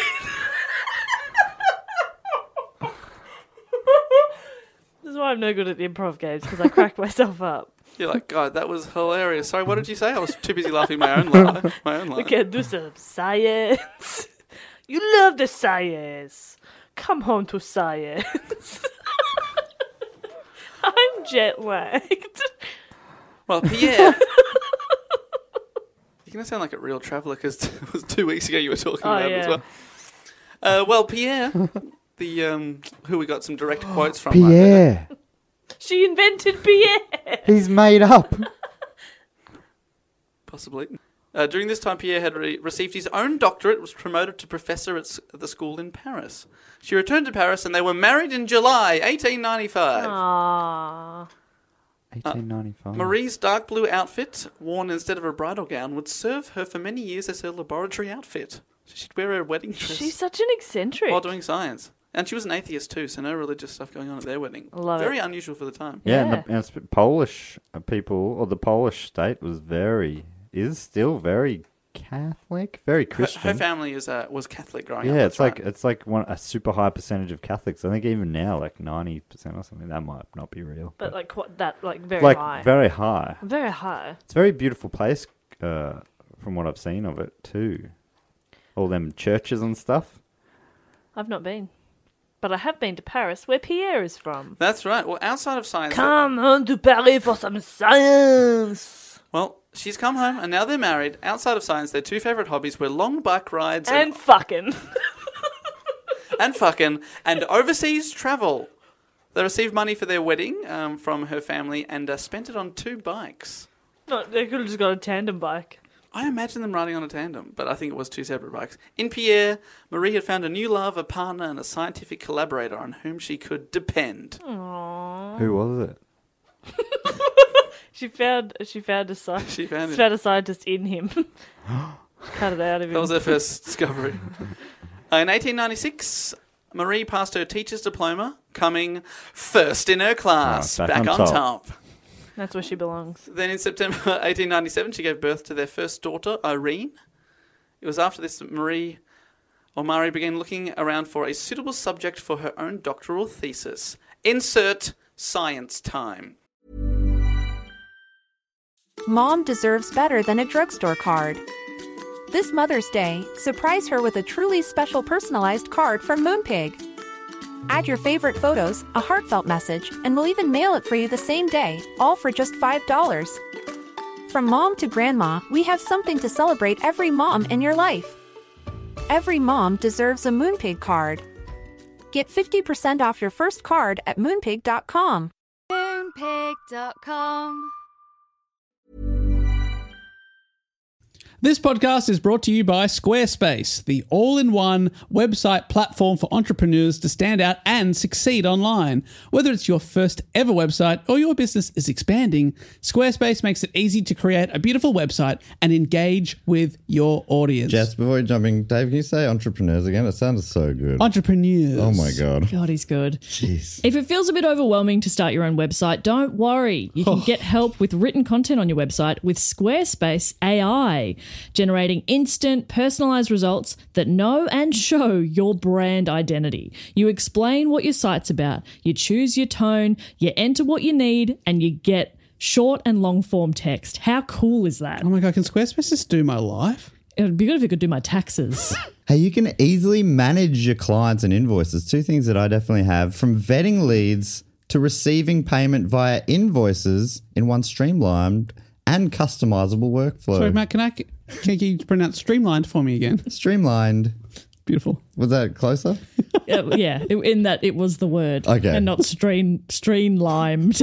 This is why I'm no good at improv games, because I crack myself up. You're like, God, that was hilarious. Sorry, what did you say? I was too busy laughing my own lie. My own lie. We can do some science. You love the science. Come home to science. I'm jet lagged. Well, Pierre. You're going to sound like a real traveller because it was two weeks ago you were talking Oh, about it as yeah. well. Uh, well, Pierre, the um, who we got some direct quotes from. like that. Pierre. She invented Pierre. He's made up. Possibly. Uh, during this time, Pierre had re- received his own doctorate, was promoted to professor at s- the school in Paris. She returned to Paris and they were married in July eighteen ninety-five. Aww. eighteen ninety-five. Marie's dark blue outfit, worn instead of a bridal gown, would serve her for many years as her laboratory outfit. She'd wear her wedding dress She's such an eccentric. while doing science. And she was an atheist too, so no religious stuff going on at their wedding. Love Very it. unusual for the time. Yeah, and, Yeah. the, and it's Polish people, or the Polish state was very, is still very Catholic, very Her, Christian. her family is uh, was Catholic growing up. yeah, that's it's like right. it's like one a super high percentage of Catholics. I think even now, like ninety percent or something. That might not be real, But like what that like very like high. very high. Very high. It's a very beautiful place, uh, from what I've seen of it too. All them churches and stuff. I've not been. But I have been to Paris, where Pierre is from. That's right. Well, outside of science, Come on to Paris for some science. well, she's come home and now they're married. Outside of science, their two favourite hobbies were long bike rides and, And fucking. and fucking and overseas travel. They received money for their wedding um, from her family and uh, spent it on two bikes. No, they could have just got a tandem bike. I imagine them riding on a tandem, but I think it was two separate bikes. In Pierre, Marie had found a new love, a partner, and a scientific collaborator on whom she could depend. Who was it? She found she found a sci- She found she it. found a scientist in him. She cut it out of him. That was her first discovery. Uh, in eighteen ninety-six, Marie passed her teacher's diploma, coming first in her class, Oh, back, back on, on top. top. That's where she belongs. Then in September eighteen ninety-seven, she gave birth to their first daughter, Irene. It was after this that Marie, or Marie began looking around for a suitable subject for her own doctoral thesis. Insert science time. Mom deserves better than a drugstore card. This Mother's Day, surprise her with a truly special personalized card from Moonpig. Add your favorite photos, a heartfelt message, and we'll even mail it for you the same day, all for just five dollars. From mom to grandma, we have something to celebrate every mom in your life. Every mom deserves a Moonpig card. Get fifty percent off your first card at moonpig dot com. Moonpig dot com. This podcast is brought to you by Squarespace, the all-in-one website platform for entrepreneurs to stand out and succeed online. Whether it's your first ever website or your business is expanding, Squarespace makes it easy to create a beautiful website and engage with your audience. Jess, before you jumping, Dave, can you say entrepreneurs again? It sounded so good. Entrepreneurs. Oh my God. God, he's good. Jeez. If it feels a bit overwhelming to start your own website, don't worry. You can get help with written content on your website with Squarespace A I, generating instant, personalized results that know and show your brand identity. You explain what your site's about, you choose your tone, you enter what you need, and you get short and long form text. How cool is that? Oh my God, can Squarespace just do my life? It would be good if it could do my taxes. Hey, you can easily manage your clients and invoices. Two things that I definitely have, from vetting leads to receiving payment via invoices in one streamlined and customizable workflow. Sorry, Matt, can I can you pronounce streamlined for me again? Streamlined. Beautiful. Was that closer? Uh, yeah, it- in that it was the word. Okay. And not stream, streamlined.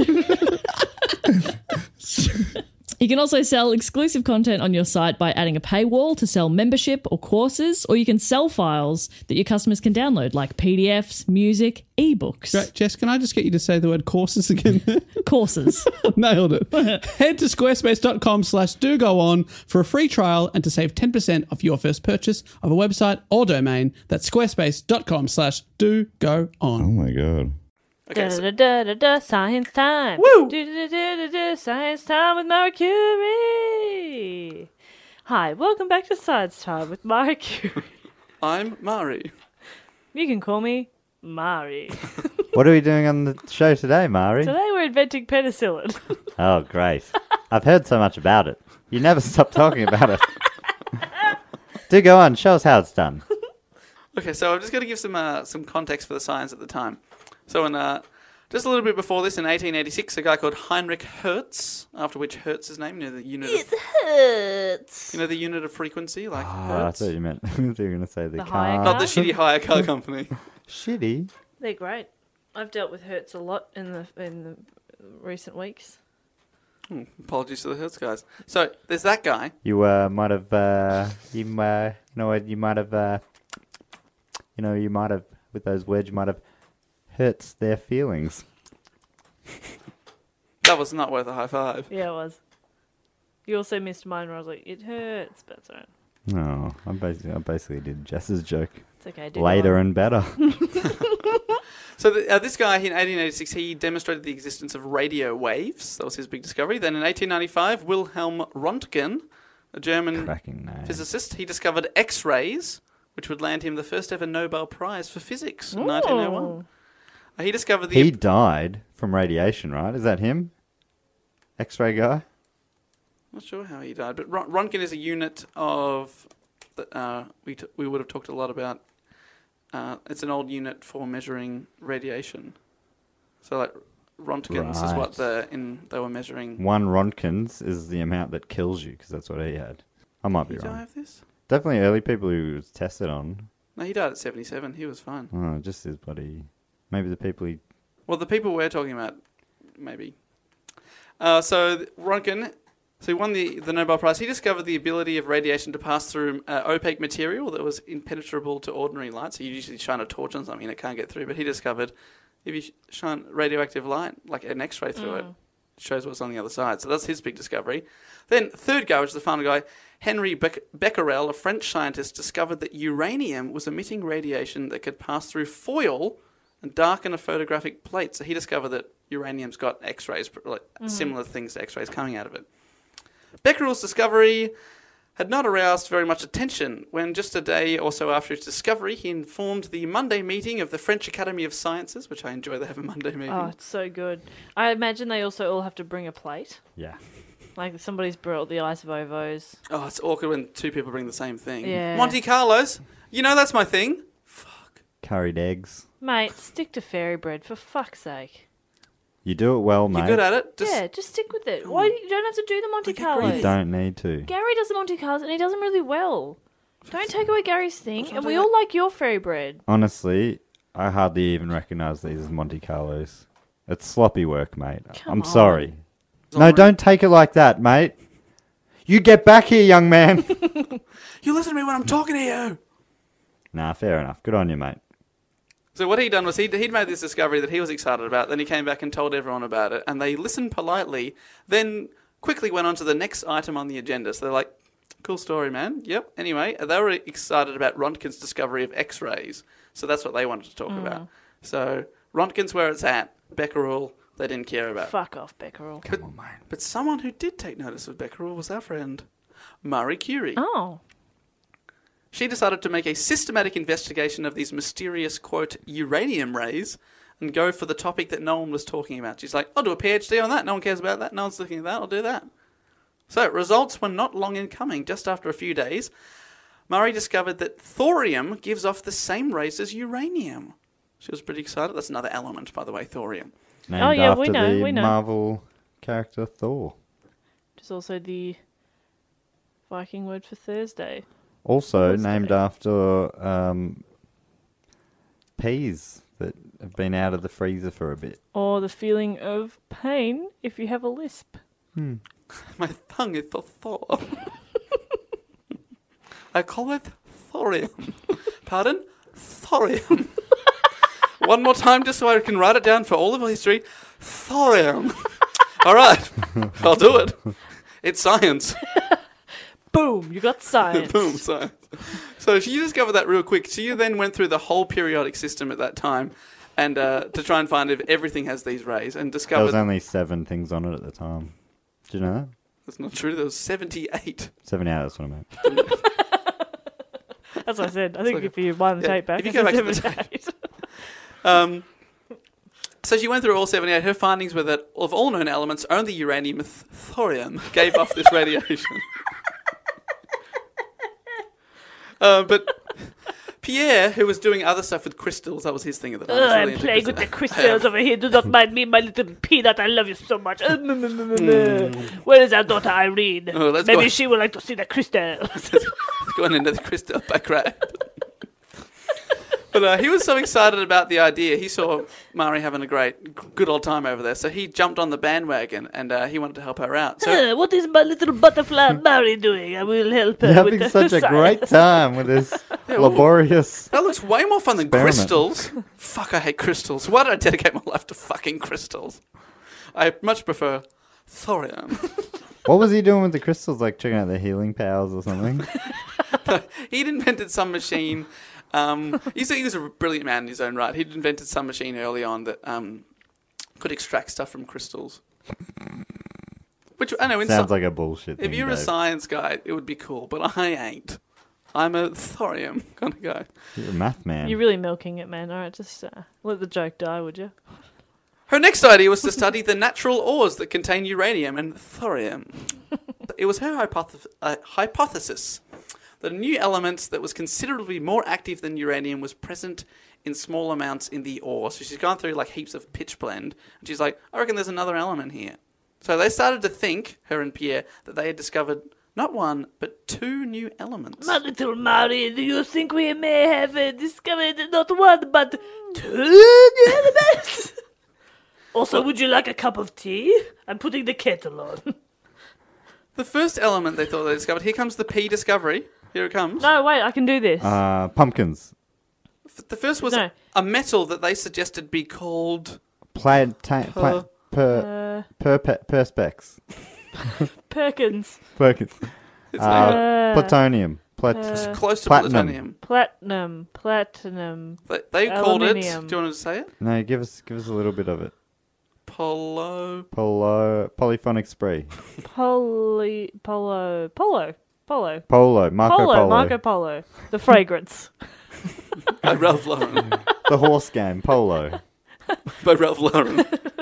You can also sell exclusive content on your site by adding a paywall to sell membership or courses, or you can sell files that your customers can download, like P D Fs, music, ebooks. Right, Jess, can I just get you to say the word courses again? Courses. Nailed it. Head to squarespace.com slash do go on for a free trial and to save ten percent off your first purchase of a website or domain. That's squarespace.com slash do go Oh on. my God. Okay, Da so, da da da da science time. Woo! Da da da da da science time with Marie Curie. Hi, welcome back to Science Time with Marie Curie. I'm Mari. You can call me Mari. What are we doing on the show today, Mari? Today we're inventing penicillin. Oh, great. I've heard so much about it. You never stop talking about it. Do go on. Show us how it's done. Okay, so I'm just going to give some uh, some context for the science at the time. So in uh, just a little bit before this, in eighteen eighty-six, a guy called Heinrich Hertz, after which Hertz is named, you know the unit of, hurts. you know the unit of frequency, like Oh, I Hertz. thought you meant I thought you were going to say the, The car. hire Not the shitty hire car company. Shitty. They're great. I've dealt with Hertz a lot in the in the recent weeks. Hmm, apologies to the Hertz guys. So there's that guy. You uh, might have, uh, you, uh, you know what, you might have, uh, you know, you might have, with those words, you might have hurts their feelings. That was not worth a high five. Yeah, it was. You also missed mine where I was like, it hurts, but it's alright. No, I basically, I basically did Jess's joke. It's okay. Do Later and better. So the, uh, this guy in eighteen eighty-six, he demonstrated the existence of radio waves. That was his big discovery. Then in eighteen ninety-five, Wilhelm Röntgen, a German Cracking name. physicist, he discovered X-rays, which would land him the first ever Nobel Prize for physics in Ooh. nineteen oh one. Uh, he discovered the... He died from radiation, right? Is that him? X-ray guy? Not sure how he died, but Ron- Röntgen is a unit of... that uh, we t- we would have talked a lot about. Uh, it's an old unit for measuring radiation. So like Rontgens is Right. what the in they were measuring. One Rontgens is the amount that kills you, because that's what he had. I might be Did he die wrong. of this? Definitely early people who was tested on. No, he died at seventy-seven. He was fine. Oh, just his bloody... Maybe the people he... Well, the people we're talking about, maybe. Uh, so th- Röntgen, so he won the, the Nobel Prize. He discovered the ability of radiation to pass through uh, opaque material that was impenetrable to ordinary light. So you usually shine a torch on something and it can't get through. But he discovered if you sh- shine radioactive light, like an X-ray through it, it shows what's on the other side. So that's his big discovery. Then third guy, which is the final guy, Henri Bec- Becquerel, a French scientist, discovered that uranium was emitting radiation that could pass through foil and darken a photographic plate. So he discovered that uranium's got X-rays, like similar things to X-rays coming out of it. Becquerel's discovery had not aroused very much attention when just a day or so after his discovery, he informed the Monday meeting of the French Academy of Sciences, which I enjoy, they have a Monday meeting. Oh, it's so good. I imagine they also all have to bring a plate. Yeah. Like somebody's brought the ice vovos. Oh, it's awkward when two people bring the same thing. Yeah. Monte Carlos, you know that's my thing. Curried eggs. Mate, stick to fairy bread, for fuck's sake. You do it well, mate. You're good at it. Just yeah, just stick with it. Why do you, you don't have to do the Monte Like a Carlo? greedy- You don't need to. Gary does the Monte Carlos and he does them really well. Don't take away Gary's thing. And we all like your fairy bread. Honestly, I hardly even recognise these as Monte Carlos. It's sloppy work, mate. Come I'm on. sorry. No, Sorry. don't take it like that, mate. You get back here, young man. You listen to me when I'm talking to you. Nah, fair enough. Good on you, mate. So what he'd done was he'd, he'd made this discovery that he was excited about. Then he came back and told everyone about it. And they listened politely, then quickly went on to the next item on the agenda. So they're like, cool story, man. Yep. Anyway, they were excited about Röntgen's discovery of X-rays. So that's what they wanted to talk about. So Röntgen's where it's at. Becquerel, they didn't care about. Fuck off, Becquerel. But, but someone who did take notice of Becquerel was our friend, Marie Curie. Oh. She decided to make a systematic investigation of these mysterious, quote, uranium rays and go for the topic that no one was talking about. She's like, I'll do a PhD on that. No one cares about that. No one's looking at that. I'll do that. So results were not long in coming. Just after a few days, Marie discovered that thorium gives off the same rays as uranium. She was pretty excited. That's another element, by the way, thorium. Named Oh, yeah, after we know, the we know. Marvel character Thor. Which is also the Viking word for Thursday. Also Thursday. named after um, peas that have been out of the freezer for a bit. Or the feeling of pain if you have a lisp. My tongue is so Thor. I call it thorium. Pardon? Thorium. One more time just so I can write it down for all of history. Thorium. All right. I'll do it. It's science. Boom, you got science. Boom, science. So she discovered that real quick. She then went through the whole periodic system at that time and uh, to try and find if everything has these rays and There discovered... was only seven things on it at the time. Do you know that? That's not true. There was seventy-eight. Seven out, that's what I meant. As I said, I think like if you wind the yeah, tape back, if you it's go a back to the seventy-eight. Um, so she went through all seventy-eight. Her findings were that of all known elements, only uranium and th- thorium gave off this radiation. uh, but Pierre, who was doing other stuff with crystals, that was his thing at the time. Ugh, He was really I'm into playing with the crystals. crystals over here. Do not mind me, my little peanut. I love you so much. Uh, mm, mm, mm, mm, mm. Where is our daughter Irene? Oh, let's Maybe go. she would like to see the crystals. Going into the crystal background. But uh, he was so excited about the idea. He saw Mari having a great, good old time over there. So he jumped on the bandwagon and uh, he wanted to help her out. So Uh, what is my little butterfly Mary doing? I will help her. You're with having the such a science. great time with this laborious... that looks way more fun than Experiment. crystals. Fuck, I hate crystals. Why did I dedicate my life to fucking crystals? I much prefer thorium. What was he doing with the crystals? Like checking out their healing powers or something? He'd invented some machine. Um, he said he was a brilliant man in his own right. He'd invented some machine early on that um, could extract stuff from crystals. Which I know in Sounds sci- like a bullshit if thing, you're a Dave. science guy, it would be cool, but I ain't. I'm a thorium kind of guy. You're a math man. You're really milking it, man. All right, just uh, let the joke die, would you? Her next idea was to study the natural ores that contain uranium and thorium. It was her hypoth- uh, hypothesis that a new element that was considerably more active than uranium was present in small amounts in the ore. So she's gone through like heaps of pitch blend, and she's like, I reckon there's another element here. So they started to think, her and Pierre, that they had discovered not one, but two new elements. My little Mary, do you think we may have uh, discovered not one, but two new elements? Also, would you like a cup of tea? I'm putting the kettle on. The first element they thought they discovered, here comes the P discovery. Here it comes. No, wait, I can do this. Uh, pumpkins. F- The first was No. a metal that they suggested be called... Pla- ta- pla- per, Uh, per, per, perspex. Perkins. Perkins. It's Uh, Uh, plutonium. Plat- uh, close to platinum. plutonium. Platinum. Platinum. They, they called it... Aluminium. Do you want to say it? no, give us give us a little bit of it. Polo... Polo, polyphonic spree. Poly. Polo. Polo. Polo. Polo, Marco Polo. Polo. Marco Polo. The fragrance. By Ralph Lauren. The horse game, Polo. By Ralph Lauren.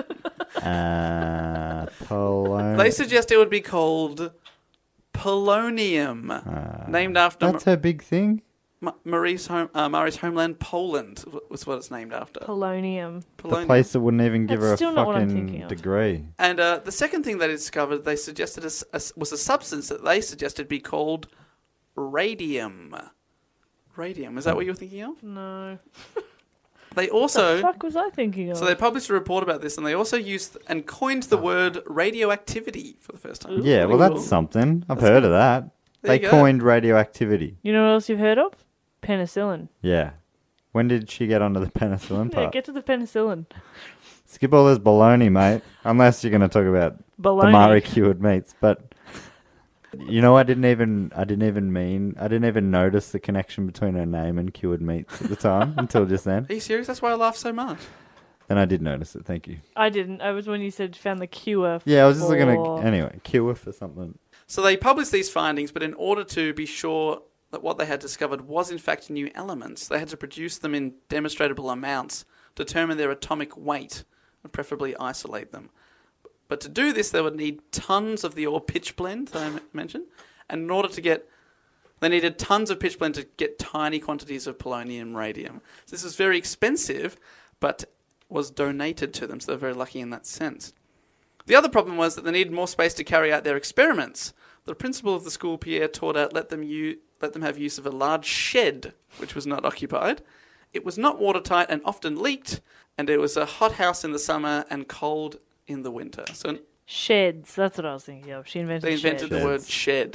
Uh, polo. They suggest it would be called polonium, Uh, named after That's her big thing. Ma- Marie's home, uh, Marie's homeland, Poland, was what it's named after. Polonium. The Polonium. place that wouldn't even give That's her a still not what I'm thinking fucking of. degree. And uh, the second thing they discovered, they suggested a s- a s- was a substance that they suggested be called radium. Radium, is that what you were thinking of? No. They What the also, fuck was I thinking of? so they published a report about this, and they also used and coined the word radioactivity for the first time. Yeah, well, Pretty that's cool. something. I've That's heard good. of that. There They you go. coined radioactivity. You know what else you've heard of? Penicillin. Yeah. When did she get onto the penicillin Yeah, part? get to the penicillin. Skip all this baloney, mate. Unless you're going to talk about the Baloney. Mari cured meats. But you know, I didn't even, I didn't even mean, I didn't even notice the connection between her name and cured meats at the time until just then. Are you serious? That's why I laugh so much. Then I did notice it. Thank you. I didn't. I was when you said found the cure. Yeah, I was just for... looking at anyway cure for something. So they published these findings, but in order to be sure that what they had discovered was in fact new elements, they had to produce them in demonstrable amounts, determine their atomic weight, and preferably isolate them. But to do this, they would need tons of the ore pitch blend that I m- mentioned, and in order to get, they needed tons of pitch blend to get tiny quantities of polonium radium. So this was very expensive, but was donated to them, so they're very lucky in that sense. The other problem was that they needed more space to carry out their experiments. The principal of the school, Pierre, taught out let them u- let them have use of a large shed, which was not occupied. It was not watertight and often leaked, and it was a hot house in the summer and cold in the winter. So Sheds. That's what I was thinking of. She invented. they invented sheds. the word shed.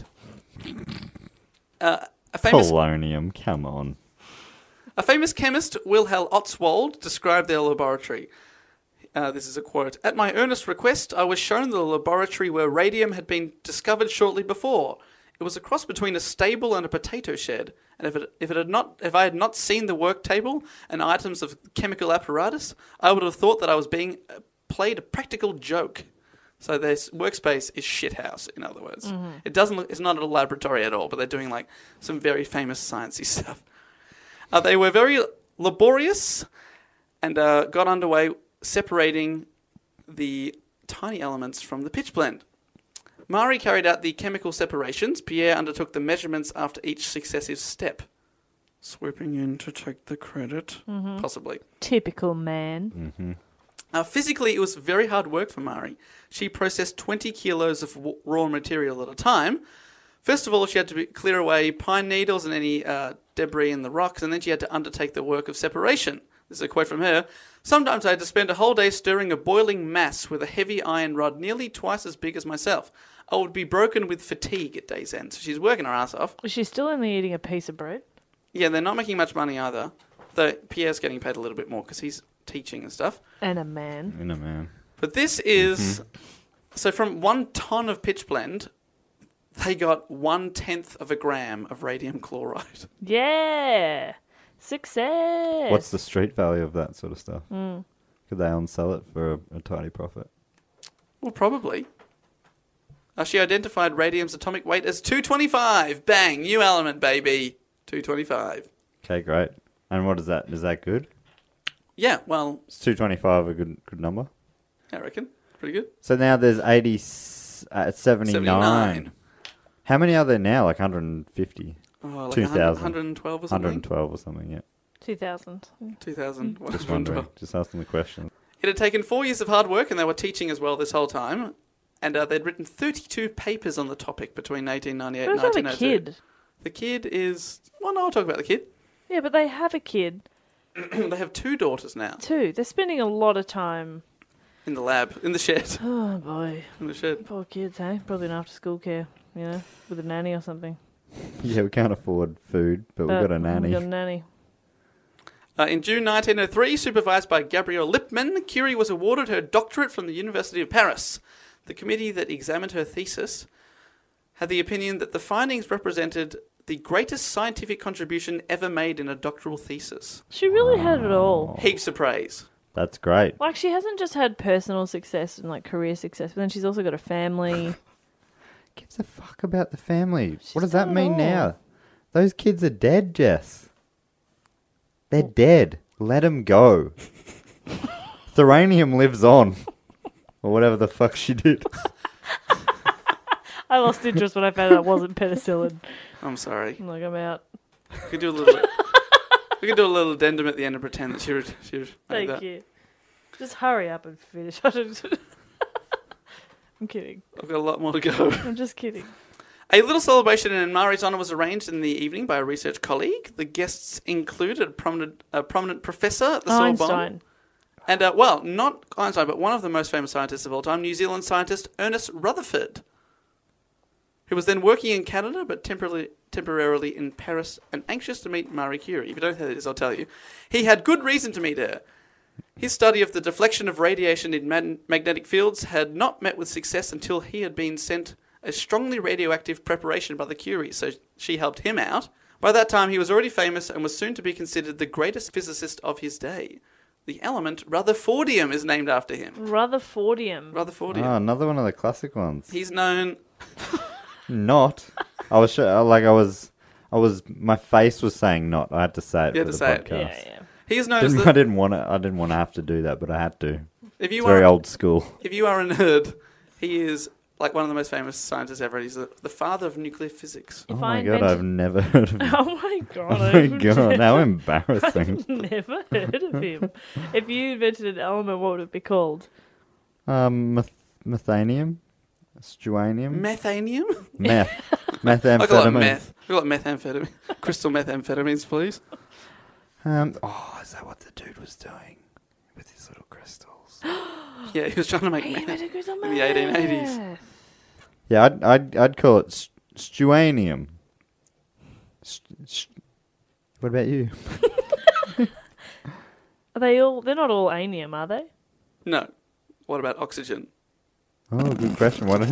Uh, a famous Polonium, come on. A famous chemist, Wilhelm Ostwald, described their laboratory. Uh, this is a quote. At my earnest request, I was shown the laboratory where radium had been discovered shortly before. It was a cross between a stable and a potato shed, and if it, if it had not, if I had not seen the work table and items of chemical apparatus, I would have thought that I was being uh, played a practical joke. So their s- workspace is shithouse, in other words. It doesn't look, it's not a laboratory at all, but they're doing like some very famous sciencey stuff. Uh, they were very laborious and uh, got underway separating the tiny elements from the pitch blend. Mari carried out the chemical separations. Pierre undertook the measurements after each successive step. Swooping in to take the credit, possibly. Typical man. Mm-hmm. Uh, physically, it was very hard work for Mari. She processed twenty kilos of w- raw material at a time. First of all, she had to be, clear away pine needles and any uh, debris in the rocks, and then she had to undertake the work of separation. This is a quote from her. Sometimes I had to spend a whole day stirring a boiling mass with a heavy iron rod nearly twice as big as myself. I would be broken with fatigue at day's end. So she's working her ass off. Was she still only eating a piece of bread? Yeah, they're not making much money either. Though Pierre's getting paid a little bit more because he's teaching and stuff. And a man. In a man. But this is So from one ton of pitch blende, they got one-tenth of a gram of radium chloride. Yeah. Success. What's the street value of that sort of stuff? Mm. Could they on-sell it for a, a tidy profit? Well, probably. Uh, she identified radium's atomic weight as two twenty-five. Bang, new element, baby. two twenty-five. Okay, great. And what is that? Is that good? Yeah, well... Is two twenty-five a good good number? I reckon. Pretty good. So now there's eighty, uh, seventy-nine. seventy-nine. How many are there now? Like one hundred fifty? Oh, like two thousand. one hundred twelve or something? one hundred twelve or something, yeah. two thousand. two thousand. Just wondering. Just asking the question. It had taken four years of hard work, and they were teaching as well this whole time. And uh, they'd written thirty-two papers on the topic between eighteen ninety-eight and Who's nineteen the oh two. kid? The kid is... Well, no, I'll talk about the kid. Yeah, but they have a kid. They have two daughters now. Two. They're spending a lot of time... In the lab. In the shed. Oh, boy. In the shed. Poor kids, hey? Probably an after-school care, you know, with a nanny or something. Yeah, we can't afford food, but we've got a nanny. We've got a nanny. Uh, in June nineteen oh three, supervised by Gabrielle Lippmann, Curie was awarded her doctorate from the University of Paris. The committee that examined her thesis had the opinion that the findings represented the greatest scientific contribution ever made in a doctoral thesis. She really had it all. Heaps of praise. That's great. Like, she hasn't just had personal success and, like, career success, but then she's also got a family. Gives a fuck about the family. She's what does that done it mean all. now? Those kids are dead, Jess. They're dead. Let them go. Thuranium lives on. Or whatever the fuck she did. I lost interest when I found out it wasn't penicillin. I'm sorry. I'm like, I'm out. We could do a little. we could do a little addendum at the end and pretend that she would. She would make Thank that. you. Just hurry up and finish. I'm kidding. I've got a lot more to go. I'm just kidding. A little celebration in Mari's honour was arranged in the evening by a research colleague. The guests included a prominent, a prominent professor at the Sorbonne. Einstein. And, uh, well, not Einstein, but one of the most famous scientists of all time, New Zealand scientist Ernest Rutherford, who was then working in Canada but temporarily temporarily in Paris and anxious to meet Marie Curie. If you don't know who that is, I'll tell you. He had good reason to meet her. His study of the deflection of radiation in man- magnetic fields had not met with success until he had been sent a strongly radioactive preparation by the Curie, so she helped him out. By that time, he was already famous and was soon to be considered the greatest physicist of his day. The element Rutherfordium is named after him. Rutherfordium. Rutherfordium. Oh, another one of the classic ones. He's known... Not. I was sure, like I was, I was. My face was saying not. I had to say it You for had the to say it. podcast. Yeah, yeah. He is known as Didn't, the... I didn't want to. I didn't want to have to do that, but I had to. If you It's very are, old school. If you are a nerd, he is like one of the most famous scientists ever. He's the, the father of nuclear physics. If oh I my god, invented- I've never heard of him. Oh my god. Oh my god, how embarrassing. I've never heard of him. If you invented an element, what would it be called? Um, meth- methanium, stewanium, Methanium? meth, I call it methamphetamine. meth. I call it methamphetamine. Crystal methamphetamines, please. Um, oh, is that what the dude was doing with his little crystals? Yeah, he was trying to make Hey, you meth made a good in the eighteen eighties. math. Yeah, I'd I'd I'd call it st- stewanium. St- st- what about you? Are they all? They're not all anium, are they? No. What about oxygen? Oh, good question. What?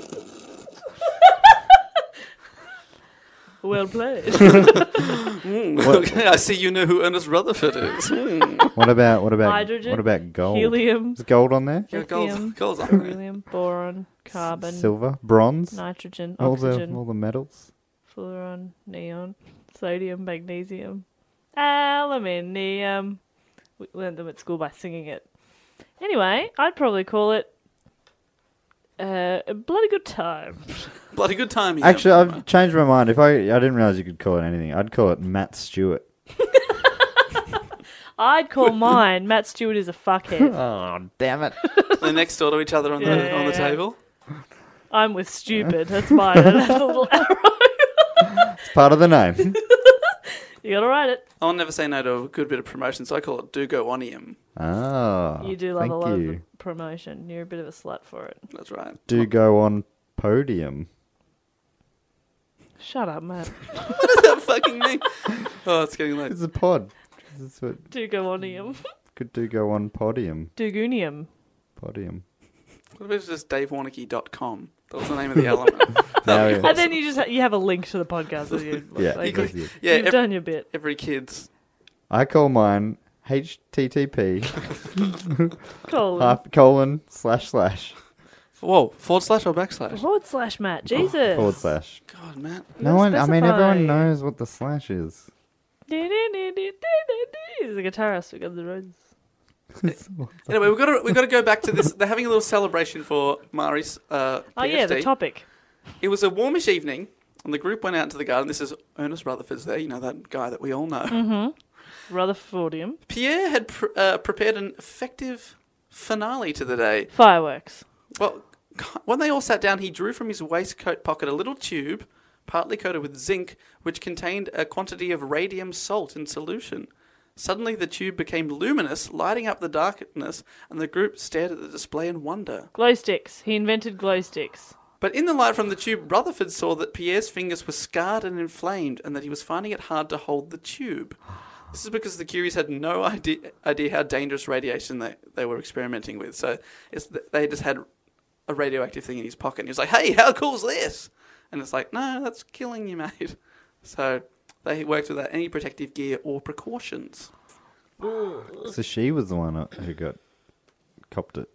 Well played. Mm, What- okay, I see you know who Ernest Rutherford is. Mm. What about what about Hydrogen, what about gold? helium, Is gold on there? Yeah, gold, lithium, gold's on there. beryllium, boron, carbon, Silver, bronze, nitrogen, all oxygen, the all the metals. fluorine, neon, sodium, magnesium, aluminium. We learned them at school by singing it. Anyway, I'd probably call it uh, a bloody good time. Bloody good timing. Actually, I've changed my mind. If I I didn't realize you could call it anything. I'd call it Matt Stewart. I'd call mine Matt Stewart is a fuckhead. Oh, damn it! They're next door to each other on the on the Yeah. table. I'm with stupid. That's mine. That's a little arrow. It's part of the name. You gotta write it. I'll never say no to a good bit of promotion, so I call it Do-Go-Onium. Oh, You do love thank a lot you. of promotion. You're a bit of a slut for it. That's right. Do go on podium. Shut up, Matt. What does that fucking mean? Oh, it's getting late. It's a pod. That's what Do go onium. could do go on podium. Dugunium. Podium. What if it was just dave warnicky dot com? That was the name of the element. No, yeah. And then you just ha- you have a link to the podcast. That you, Yeah, like, that's it. Yeah, you've ev- done your bit. every kid's. I call mine H T T P Cool. half colon slash slash Whoa, forward slash or backslash? Forward slash Matt. Jesus. forward slash. God, Matt. No one. I mean, specify. everyone knows what the slash is. He's a guitarist who got the roads. Anyway, we've got to we've got to go back to this. They're having a little celebration for Mari's uh, Oh yeah, the PhD. topic. It was a warmish evening, and the group went out into the garden. This is Ernest Rutherford's there, you know, that guy that we all know. Mm-hmm. Rutherfordium. Pierre had pr- uh, prepared an effective finale to the day. Fireworks. Well, when they all sat down, he drew from his waistcoat pocket a little tube, partly coated with zinc, which contained a quantity of radium salt in solution. Suddenly the tube became luminous, lighting up the darkness, and the group stared at the display in wonder. Glow sticks. He invented glow sticks. But in the light from the tube, Rutherford saw that Pierre's fingers were scarred and inflamed, and that he was finding it hard to hold the tube. This is because the Curies had no idea, idea how dangerous radiation they, they were experimenting with. So it's, they just had a radioactive thing in his pocket, and he was like, hey, how cool is this? And it's like, no, that's killing you, mate. So they worked without any protective gear or precautions. So she was the one who got copped it.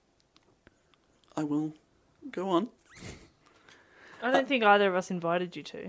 I will go on. I don't think either of us invited you to.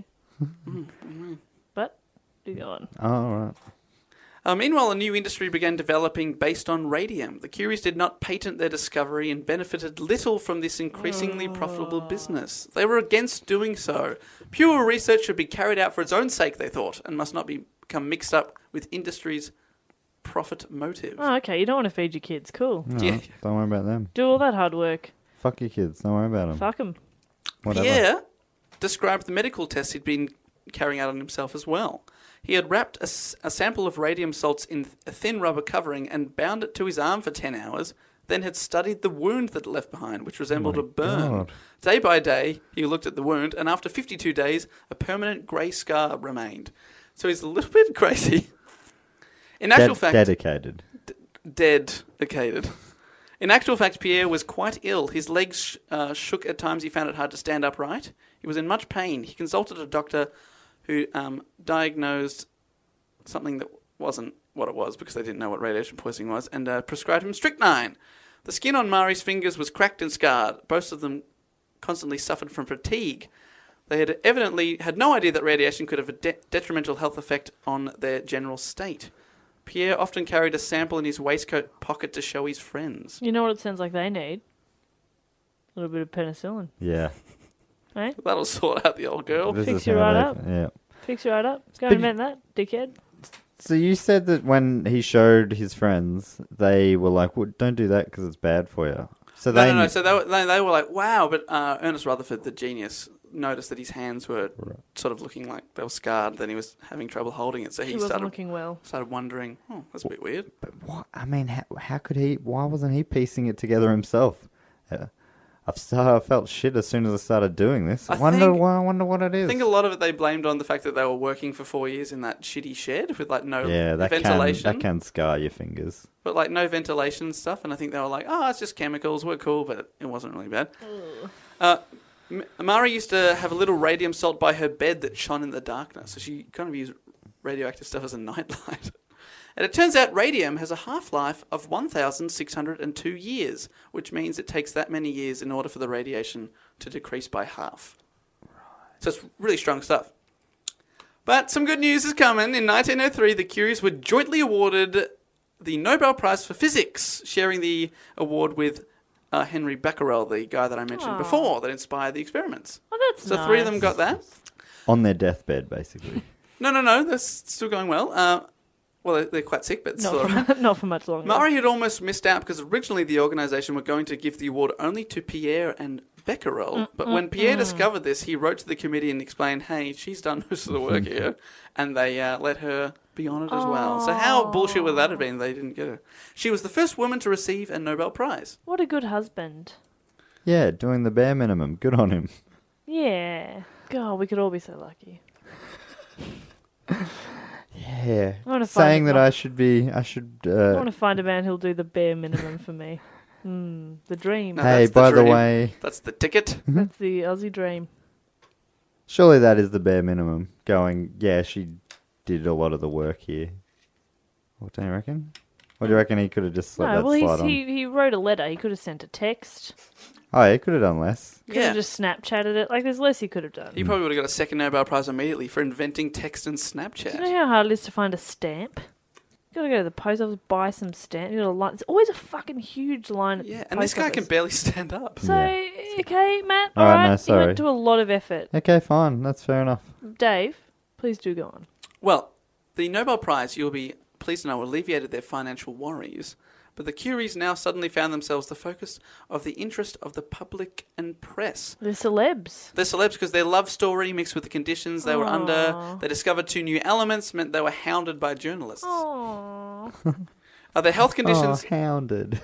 But do go on. Oh, all right. Uh, meanwhile, a new industry began developing based on radium. The Curies did not patent their discovery and benefited little from this increasingly profitable business. They were against doing so. Pure research should be carried out for its own sake, they thought, and must not be, become mixed up with industry's profit motive. Oh, okay. You don't want to feed your kids. Cool. No, Yeah. Don't worry about them. Do all that hard work. Fuck your kids. Don't worry about them. Fuck them. Whatever. Pierre described the medical tests he'd been carrying out on himself as well. He had wrapped a, s- a sample of radium salts in a thin rubber covering and bound it to his arm for ten hours, then had studied the wound that it left behind, which resembled my a burn. God. Day by day, he looked at the wound, and after fifty-two days, a permanent grey scar remained. So he's a little bit crazy. In actual Ded- fact... dedicated. Dedicated. In actual fact, Pierre was quite ill. His legs sh- uh, shook at times. He found it hard to stand upright. He was in much pain. He consulted a doctor who um, diagnosed something that wasn't what it was because they didn't know what radiation poisoning was, and uh, prescribed him strychnine. The skin on Mari's fingers was cracked and scarred. Both of them constantly suffered from fatigue. They had evidently had no idea that radiation could have a de- detrimental health effect on their general state. Pierre often carried a sample in his waistcoat pocket to show his friends. You know what it sounds like they need? A little bit of penicillin. Yeah. Eh? That'll sort out the old girl. This Fix is you how right they- up. Yeah. Fix you right up. Go But invent that, dickhead. So you said that when he showed his friends, they were like, well, don't do that because it's bad for you. So No, they no, no. knew- So they were, they, they were like, wow, but uh, Ernest Rutherford, the genius, noticed that his hands were sort of looking like they were scarred, then he was having trouble holding it. So he, He wasn't started looking well. started wondering, oh, that's a bit weird. But what? I mean, how, how could he? Why wasn't he piecing it together himself? Uh, I've started, I felt shit as soon as I started doing this. I I wonder think- why. I wonder what it is. I think a lot of it they blamed on the fact that they were working for four years in that shitty shed with like no yeah, that can ventilation. that can scar your fingers. But like no ventilation and stuff, and I think they were like, "Oh, it's just chemicals. We're cool," but it wasn't really bad. Uh, M- Mari used to have a little radium salt by her bed that shone in the darkness, so she kind of used radioactive stuff as a nightlight. And it turns out radium has a half-life of one thousand six hundred two years, which means it takes that many years in order for the radiation to decrease by half. So it's really strong stuff. But some good news is coming. In nineteen oh three, the Curies were jointly awarded the Nobel Prize for Physics, sharing the award with uh, Henry Becquerel, the guy that I mentioned Aw. before, that inspired the experiments. Oh, that's So nice. three of them got that. On their deathbed, basically. No, no, no, they're s- still going well. Uh, well, they're, they're quite sick, but Not still for, around. mu- not for much longer. Mari had almost missed out because originally the organisation were going to give the award only to Pierre and Becquerel. But when Pierre discovered this, he wrote to the committee and explained, hey, she's done most of the work here. And they uh, let her be on it as well. So how bullshit would that have been? They didn't get her. She was the first woman to receive a Nobel Prize. What a good husband. Yeah, doing the bare minimum. Good on him. Yeah. God, we could all be so lucky. Yeah. I wanna find Saying a that guy- I should be, I should. I Uh, want to find a man who'll do the bare minimum for me. Mm, the dream. No, Hey, that's the by the dream. way, That's the ticket. That's the Aussie dream. surely that is the bare minimum. Going, yeah, she did a lot of the work here. What do you reckon? What do you reckon he could have just let No, that well, slide he's, on? he, he wrote a letter. He could have sent a text. Oh, yeah, he could have done less. Could Yeah. have just Snapchatted it. Like, there's less he could have done. He probably would have got a second Nobel Prize immediately for inventing text and Snapchat. Do you know how hard it is to find a stamp? You gotta go to the post office, buy some stamp. You got a line. There's always a fucking huge line. At Yeah, the and this post guy office. can barely stand up. So Yeah. okay, Matt. All All right, right, no, you sorry. went to a lot of effort. Okay, fine. That's fair enough. Dave, please do go on. Well, the Nobel Prize, you'll be pleased to know, alleviated their financial worries, but the Curies now suddenly found themselves the focus of the interest of the public and press. The celebs. They're celebs because their love story mixed with the conditions they were under. They discovered two new elements, meant they were hounded by journalists. Aww. Uh, their health conditions... Oh, hounded.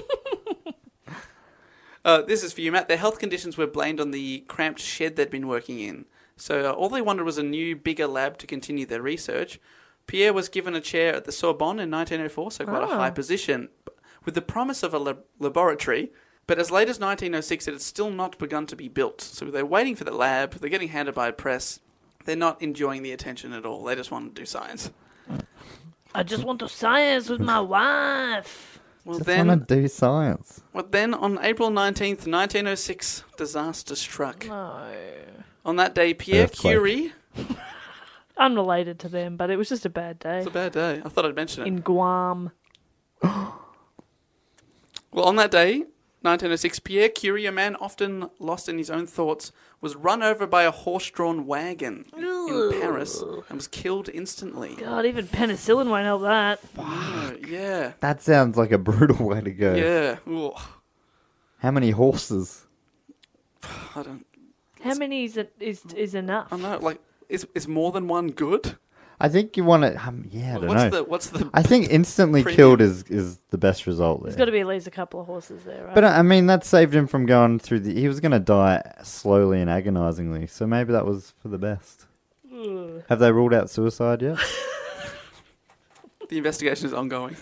Uh, this is for you, Matt. Their health conditions were blamed on the cramped shed they'd been working in. So uh, all they wanted was a new, bigger lab to continue their research. Pierre was given a chair at the Sorbonne in nineteen oh four, so quite Oh. a high position, with the promise of a lab- laboratory. But as late as nineteen oh six, it had still not begun to be built. So they're waiting for the lab. They're getting handed by a press. They're not enjoying the attention at all. They just want to do science. I just want to science with my wife. Well, Just then, want to do science. well, then on April nineteenth, nineteen oh six, disaster struck. No. On that day, Pierre Earthquake. Curie... Unrelated to them, but it was just a bad day. It's a bad day. I thought I'd mention it. In Guam. Well, on that day, nineteen oh six, Pierre Curie, a man often lost in his own thoughts, was run over by a horse-drawn wagon in Paris and was killed instantly. God, even penicillin won't help that. Oh, yeah. That sounds like a brutal way to go. Yeah. Ugh. How many horses? I don't... How many is it, is is enough? I don't know. Like, is is more than one good? I think you want to. Um, yeah, I don't what's know. the what's the? I think instantly premium? killed is, is the best result There's there. got to be at least a couple of horses there, right? But I mean, that saved him from going through the. He was going to die slowly and agonizingly, so maybe that was for the best. Ugh. Have they ruled out suicide yet? The investigation is ongoing.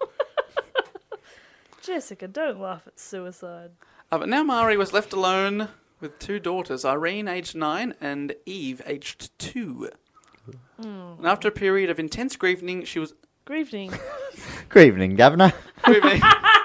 Jessica, don't laugh at suicide. Uh, but now Mari was left alone with two daughters, Irene, aged nine, and Eve, aged two. Mm. And after a period of intense grieving, she was... Good evening. Good evening, Governor. Grieving.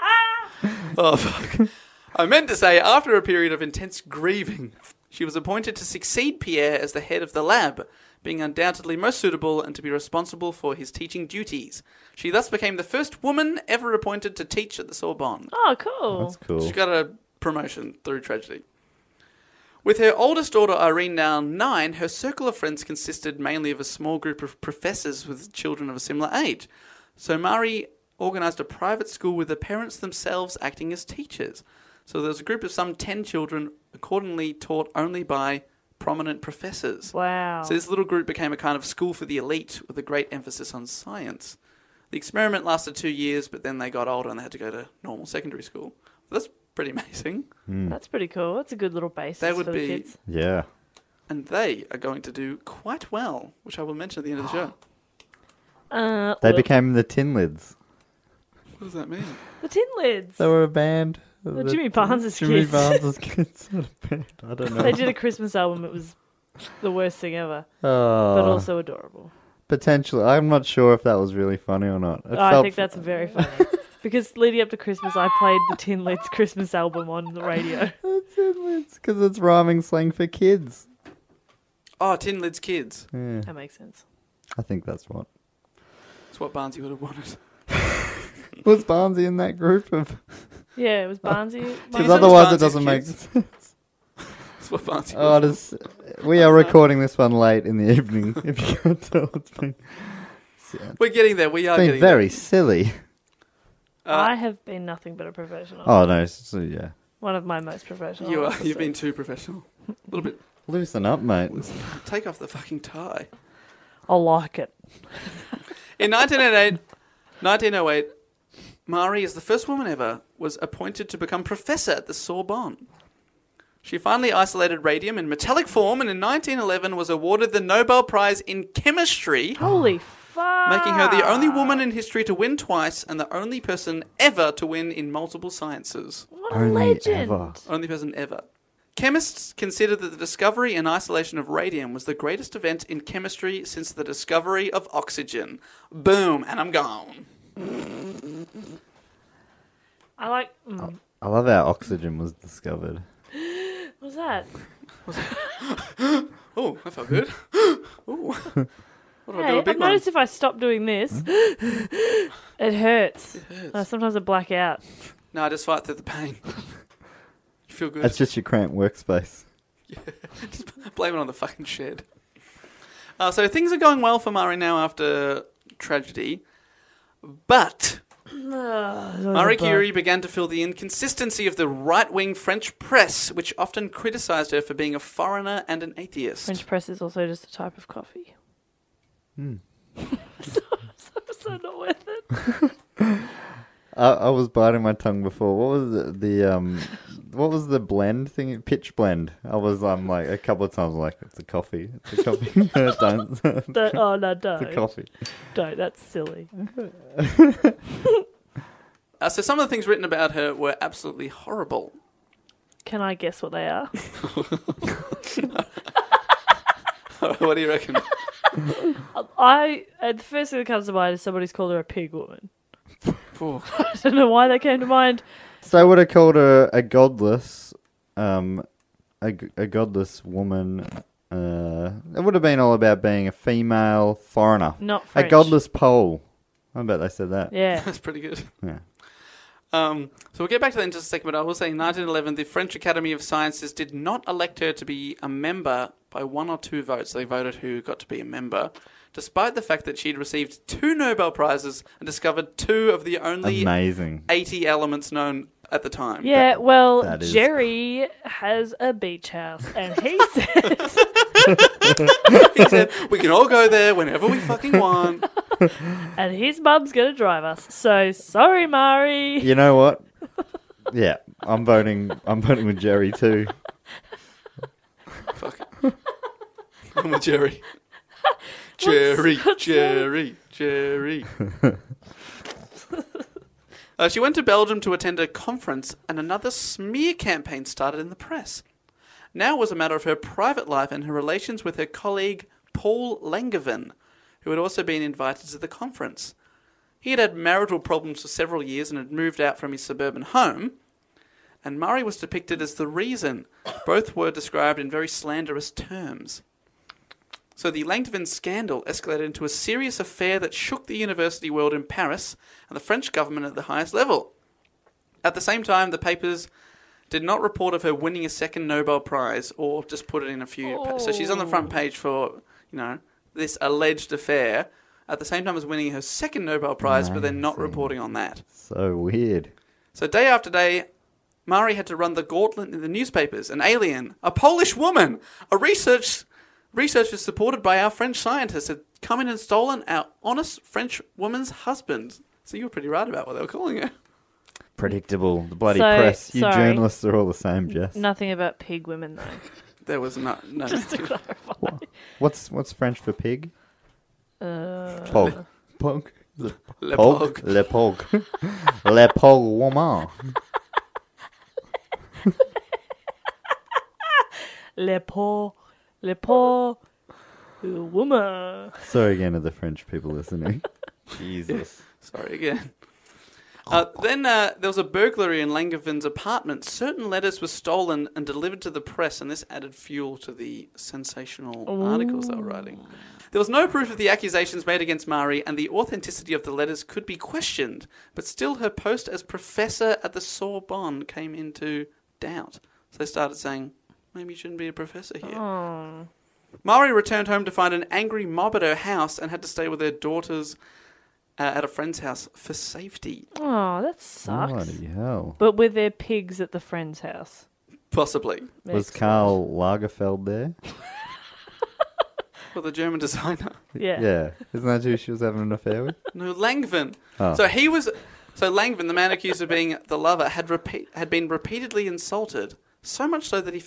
Oh, fuck. I meant to say, after a period of intense grieving, she was appointed to succeed Pierre as the head of the lab, being undoubtedly most suitable and to be responsible for his teaching duties. She thus became the first woman ever appointed to teach at the Sorbonne. Oh, cool. That's cool. She got a promotion through tragedy. With her oldest daughter Irene now nine, her circle of friends consisted mainly of a small group of professors with children of a similar age. So Mari organised a private school with the parents themselves acting as teachers. So there was a group of some ten children, accordingly taught only by prominent professors. Wow. So this little group became a kind of school for the elite with a great emphasis on science. The experiment lasted two years, but then they got older and they had to go to normal secondary school. That's pretty amazing. That's pretty cool. That's a good little basis They would for the be- kids. Yeah. And they are going to do quite well, which I will mention at the end of the show. Uh, They well, became the Tin Lids. What does that mean? the Tin Lids. They were a band. The Jimmy Barnes' Jimmy kids. Barnes' kids. What a band. I don't know. They did a Christmas album. It was the worst thing ever, Oh, but also adorable. potentially. I'm not sure if that was really funny or not. It I felt think that's very funny. Because leading up to Christmas, I played the Tin Lids Christmas album on the radio. It's because it's rhyming slang for kids. Oh, Tin Lids Kids. Yeah, That makes sense. I think that's what. That's what Barnesy would have wanted. Was Barnesy in that group of? Yeah, it was Barnesy. Because Because that was otherwise it Barnesi's doesn't make kids. sense. That's what Barnesy Oh, would it is, we are recording this one late in the evening. If you can't tell, it's been, We're getting there. We are been getting very silly. there. I Uh, have been nothing but a professional. Oh no, so yeah. One of my most professional. you are. officers. You've been too professional. A little bit. Loosen up, mate. Take off the fucking tie. I like it. In nineteen oh eight, nineteen oh eight, Mari, as the first woman ever, was appointed to become professor at the Sorbonne. She finally isolated radium in metallic form and in nineteen eleven was awarded the Nobel Prize in Chemistry Holy fuck. making her the only woman in history to win twice and the only person ever to win in multiple sciences. What a Only legend. ever. Only person ever. Chemists consider that the discovery and isolation of radium was the greatest event in chemistry since the discovery of oxygen. Boom, and I'm gone. I like. Mm, I love how oxygen was discovered. what's that? Oh, that felt good. Ooh. What do I do? Hey, A big I've one? noticed if I stop doing this, it hurts. It hurts. Uh, sometimes I black out. No, I just fight through the pain. You feel good. That's just your cramped workspace. Just blame it on the fucking shed. Uh, so things are going well for Murray now after tragedy, but Marie Curie began to feel the inconsistency of the right-wing French press, which often criticised her for being a foreigner and an atheist. French press is also just a type of coffee. Hmm. so, so, so not worth it. I, I was biting my tongue before. What was the, the um, what was the blend thing? Pitch blend. I was um like a couple of times like it's a coffee. It's a coffee. don't. Don't, oh no, don't. It's a coffee. Don't. That's silly. Uh, so some of the things written about her were absolutely horrible. Can I guess what they are? What do you reckon? I uh, the first thing that comes to mind is somebody's called her a pig woman. Poor. I don't know why that came to mind. So I would have called her a godless, um, a, g- a godless woman. Uh, it would have been all about being a female foreigner. Not A French. godless Pole. I bet they said that. Yeah. That's pretty good. Yeah. Um, so we'll get back to that in just a second, but I will say in nineteen eleven, the French Academy of Sciences did not elect her to be a member by one or two votes. They voted who got to be a member, despite the fact that she'd received two Nobel Prizes and discovered two of the only Amazing. eighty elements known at the time. Yeah, well, that is- Jerry has a beach house, and he said, He said, we can all go there whenever we fucking want. and his mum's going to drive us. So, sorry, Mari. You know what? Yeah, I'm voting. I'm voting with Jerry too. Fuck it. I'm with Jerry. Jerry, what's Jerry, Jerry. Uh, she went to Belgium to attend a conference, and another smear campaign started in the press. Now it was a matter of her private life and her relations with her colleague Paul Langevin, who had also been invited to the conference. He had had marital problems for several years and had moved out from his suburban home, and Murray was depicted as the reason. Both were described in very slanderous terms. So the Langevin scandal escalated into a serious affair that shook the university world in Paris and the French government at the highest level. At the same time, the papers did not report of her winning a second Nobel Prize or just put it in a few... Pa- so she's on the front page for, you know, this alleged affair at the same time as winning her second Nobel Prize, but then not Amazing. reporting on that. So weird. So day after day, Mari had to run the gauntlet in the newspapers. An alien, a Polish woman, a research researchers supported by our French scientists had come in and stolen our honest French woman's husband. So you were pretty right about what they were calling her. Predictable. The bloody So, press. You sorry. journalists are all the same, Jess. Nothing about pig women, though. There was no... no Just to clarify. What's what's French for pig? Uh, Pog. Pog. Le Pog. Pog. Le pog. Le pog woman. Le pauvre, le pauvre woman. Sorry again to the French people listening. Jesus. Sorry again. Uh, then uh, there was a burglary in Langevin's apartment. Certain letters were stolen and delivered to the press, and this added fuel to the sensational articles they were writing. There was no proof of the accusations made against Mari, and the authenticity of the letters could be questioned, but still her post as professor at the Sorbonne came into doubt. So they started saying, maybe you shouldn't be a professor here. Oh. Mari returned home to find an angry mob at her house and had to stay with her daughters uh, at a friend's house for safety. Oh, that sucks. Bloody hell. But with their pigs at the friend's house. Possibly. Was Excellent. Karl Lagerfeld there? Well, the German designer. Yeah. Yeah. Isn't that who she was having an affair with? No, Langevin. Oh. So he was... So Langevin, the man accused of being the lover, had repeat, had been repeatedly insulted, so much so that he felt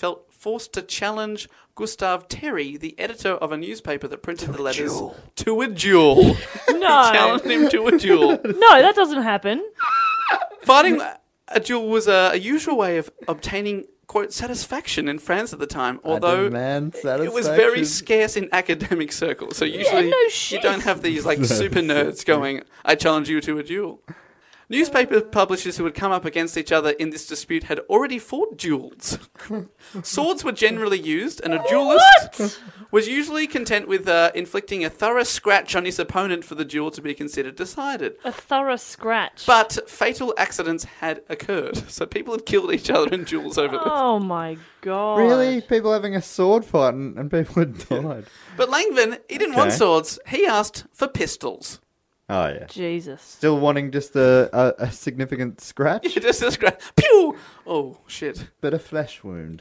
forced to challenge Gustav Terry, the editor of a newspaper that printed the letters, to a duel. No. Challenged him to a duel. No, that doesn't happen. Fighting a duel was a, a usual way of obtaining, quote, satisfaction in France at the time, although demand it was very scarce in academic circles. So usually no you shit. don't have these like super nerds going, I challenge you to a duel. Newspaper publishers who had come up against each other in this dispute had already fought duels. Swords were generally used, and a duelist was usually content with uh, inflicting a thorough scratch on his opponent for the duel to be considered decided. A thorough scratch. But fatal accidents had occurred, so people had killed each other in duels over this. Oh my god. Really? People having a sword fight and, and people had died. But Langvin, he didn't want Okay. swords, he asked for pistols. Oh, yeah. Jesus. Still wanting just a, a, a significant scratch? Just a scratch. Pew! Oh, shit. But a flesh wound.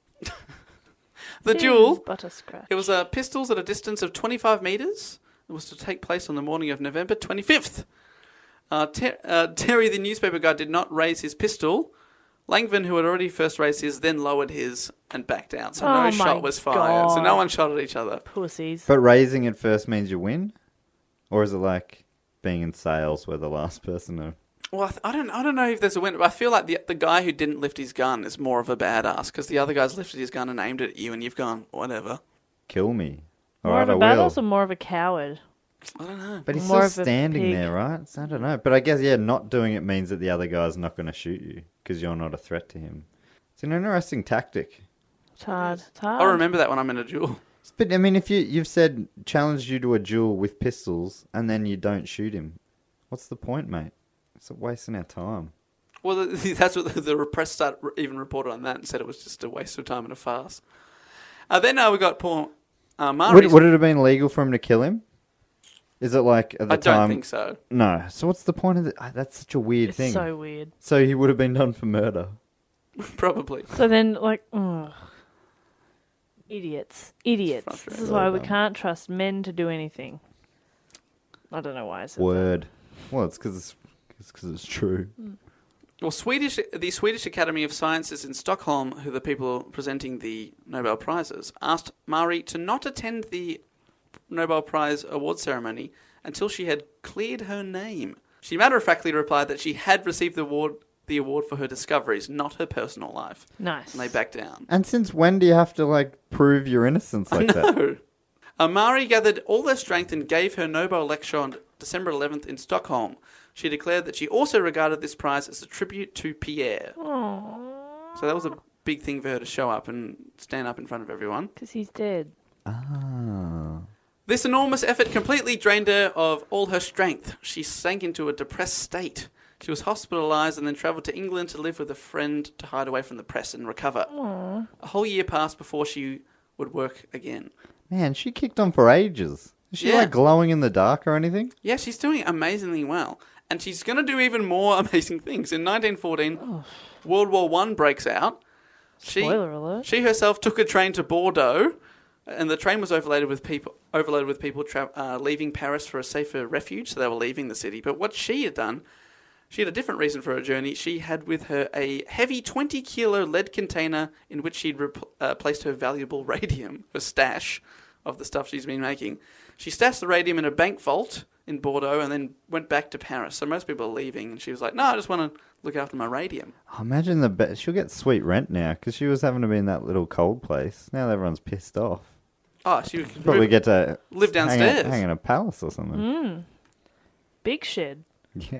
The Jeez, duel, But a scratch. it was uh, pistols at a distance of twenty-five metres. It was to take place on the morning of November twenty-fifth. Uh, Ter- uh, Terry, the newspaper guy, did not raise his pistol. Langvin, who had already first raised his, then lowered his and backed out. So Oh no my shot was fired. So God. no one shot at each other. Pussies. But raising it first means you win? Or is it like being in sales where the last person to... Well, I, th- I don't, I don't know if there's a winner, but I feel like the the guy who didn't lift his gun is more of a badass because the other guy's lifted his gun and aimed it at you, and you've gone whatever. kill me? More Alright, of a I will. badass or more of a coward? I don't know. But he's More still of a standing pig. there, right? So I don't know. But I guess, yeah, not doing it means that the other guy's not going to shoot you because you're not a threat to him. It's an interesting tactic. It's hard. It's hard. I'll remember that when I'm in a duel. But, I mean, if you, you've said challenged you to a duel with pistols and then you don't shoot him, what's the point, mate? It's wasting our time. Well, that's what the, the press start even reported on that and said it was just a waste of time and a farce. Uh, then uh, we got Paul uh, Murray. Would, would it have been legal for him to kill him? Is it like at the I time? don't think so. No. So what's the point of it? That's such a weird It's thing. so weird. So he would have been done for murder. Probably. So then, like, ugh. idiots, idiots. This is Frustrating. why we Well done. can't trust men to do anything. I don't know why I said Word. Well, it's because it's, it's, 'cause it's true. Well, Swedish, the Swedish Academy of Sciences in Stockholm, who are the people presenting the Nobel Prizes, asked Mari to not attend the Nobel Prize award ceremony until she had cleared her name. She matter-of-factly replied that she had received the award, the award for her discoveries, not her personal life. Nice. And they backed down. And since when do you have to like prove your innocence like that? No. Amari gathered all her strength and gave her Nobel lecture on December eleventh in Stockholm. She declared that she also regarded this prize as a tribute to Pierre. So that was a big thing for her to show up and stand up in front of everyone. Because he's dead. Ah. This enormous effort completely drained her of all her strength. She sank into a depressed state. She was hospitalised and then travelled to England to live with a friend to hide away from the press and recover. Aww. A whole year passed before she would work again. Man, she kicked on for ages. Is she Yeah. like glowing in the dark or anything? Yeah, she's doing amazingly well. And she's going to do even more amazing things. In nineteen fourteen, World War One breaks out. She, Spoiler alert. She herself took a train to Bordeaux, and the train was overloaded with people overloaded with people tra- uh, leaving Paris for a safer refuge, so they were leaving the city. But what she had done, she had a different reason for her journey. She had with her a heavy twenty kilo lead container in which she'd rep- uh, placed her valuable radium, her stash of the stuff she's been making. She stashed the radium in a bank vault in Bordeaux and then went back to Paris. So most people are leaving, and she was like, no, I just want to look after my radium. Oh, imagine the be- she'll get sweet rent now because she was having to be in that little cold place. Now everyone's pissed off. Oh, she could Probably move- get to live hang out- downstairs. hang in a palace or something. Mm. Big shed. Yeah.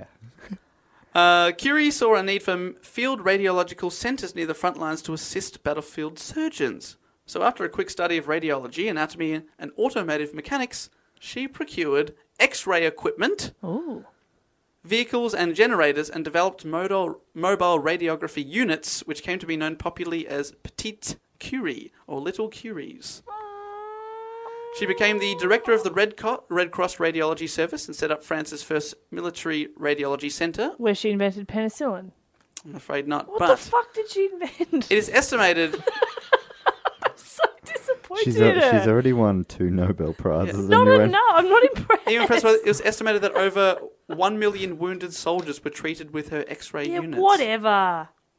Uh, Curie saw a need for m- field radiological centres near the front lines to assist battlefield surgeons. So after a quick study of radiology, anatomy, and automotive mechanics, she procured X-ray equipment, Ooh. vehicles and generators, and developed modal, mobile radiography units, which came to be known popularly as Petite Curie, or Little Curies. She became the director of the Red, Co- Red Cross Radiology Service and set up France's first military radiology centre. Where she invented penicillin. I'm afraid not, What but the fuck did she invent? it is estimated... so disappointed She's, in a, her. she's already won two Nobel Prizes. and Not you a, went- no, I'm not impressed. Even impressed by it was estimated that over one million wounded soldiers were treated with her X-ray Yeah, units. whatever.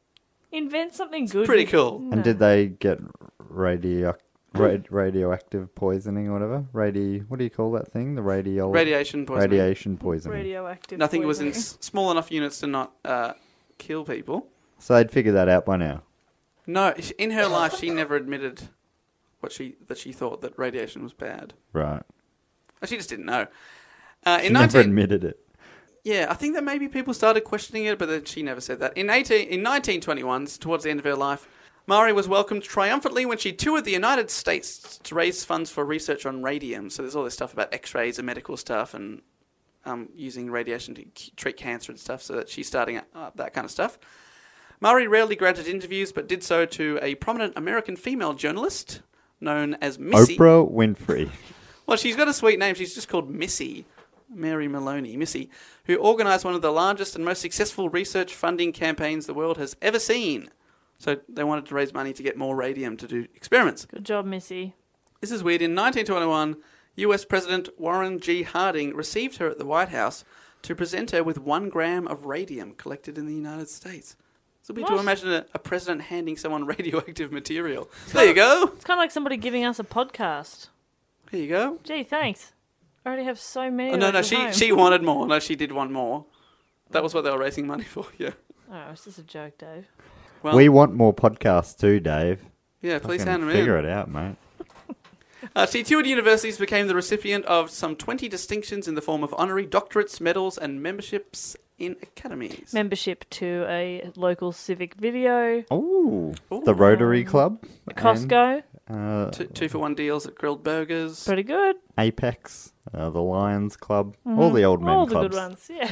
Invent something good. Pretty with- cool. And did they get radio ra- radioactive poisoning or whatever? Radi what do you call that thing? The radio Radiation poisoning. Radiation poisoning. Radioactive. I think it was in poisoning. s- small enough units to not uh, kill people. So they'd figured that out by now. No, sh- in her life, she never admitted what she that she thought that radiation was bad. Right. She just didn't know. Uh, She in never 19 admitted it. Yeah, I think that maybe people started questioning it, but then she never said that. In eighteen, in nineteen twenty-one, towards the end of her life, Mari was welcomed triumphantly when she toured the United States to raise funds for research on radium. So there's all this stuff about X-rays and medical stuff and um, using radiation to c- treat cancer and stuff, so that she's starting up that kind of stuff. Mari rarely granted interviews, but did so to a prominent American female journalist known as Missy. Oprah Winfrey. Well, she's got a sweet name. She's just called Missy. Mary Maloney, Missy, who organised one of the largest and most successful research funding campaigns the world has ever seen. So they wanted to raise money to get more radium to do experiments. Good job, Missy. This is weird. In nineteen twenty-one, U S President Warren G. Harding received her at the White House to present her with one gram of radium collected in the United States. So be to What? imagine a, a president handing someone radioactive material. There you go. It's kind of like somebody giving us a podcast. Here you go. Gee, thanks. I already have so many. Oh, no, of no, those she at home. she wanted more. No, she did want more. That was what they were raising money for, yeah. Oh, it's just a joke, Dave. Well, We want more podcasts too, Dave. yeah, please Fucking hand them Figure in. it out, mate. Uh, she toured universities, became the recipient of some twenty distinctions in the form of honorary doctorates, medals, and memberships in academies. Membership to a local civic video, Ooh. The Rotary Club. a Costco. And, uh, two, two for one deals at Grilled Burgers. Pretty good. Apex. Uh, the Lions Club. All the old men All the clubs. good ones, yeah.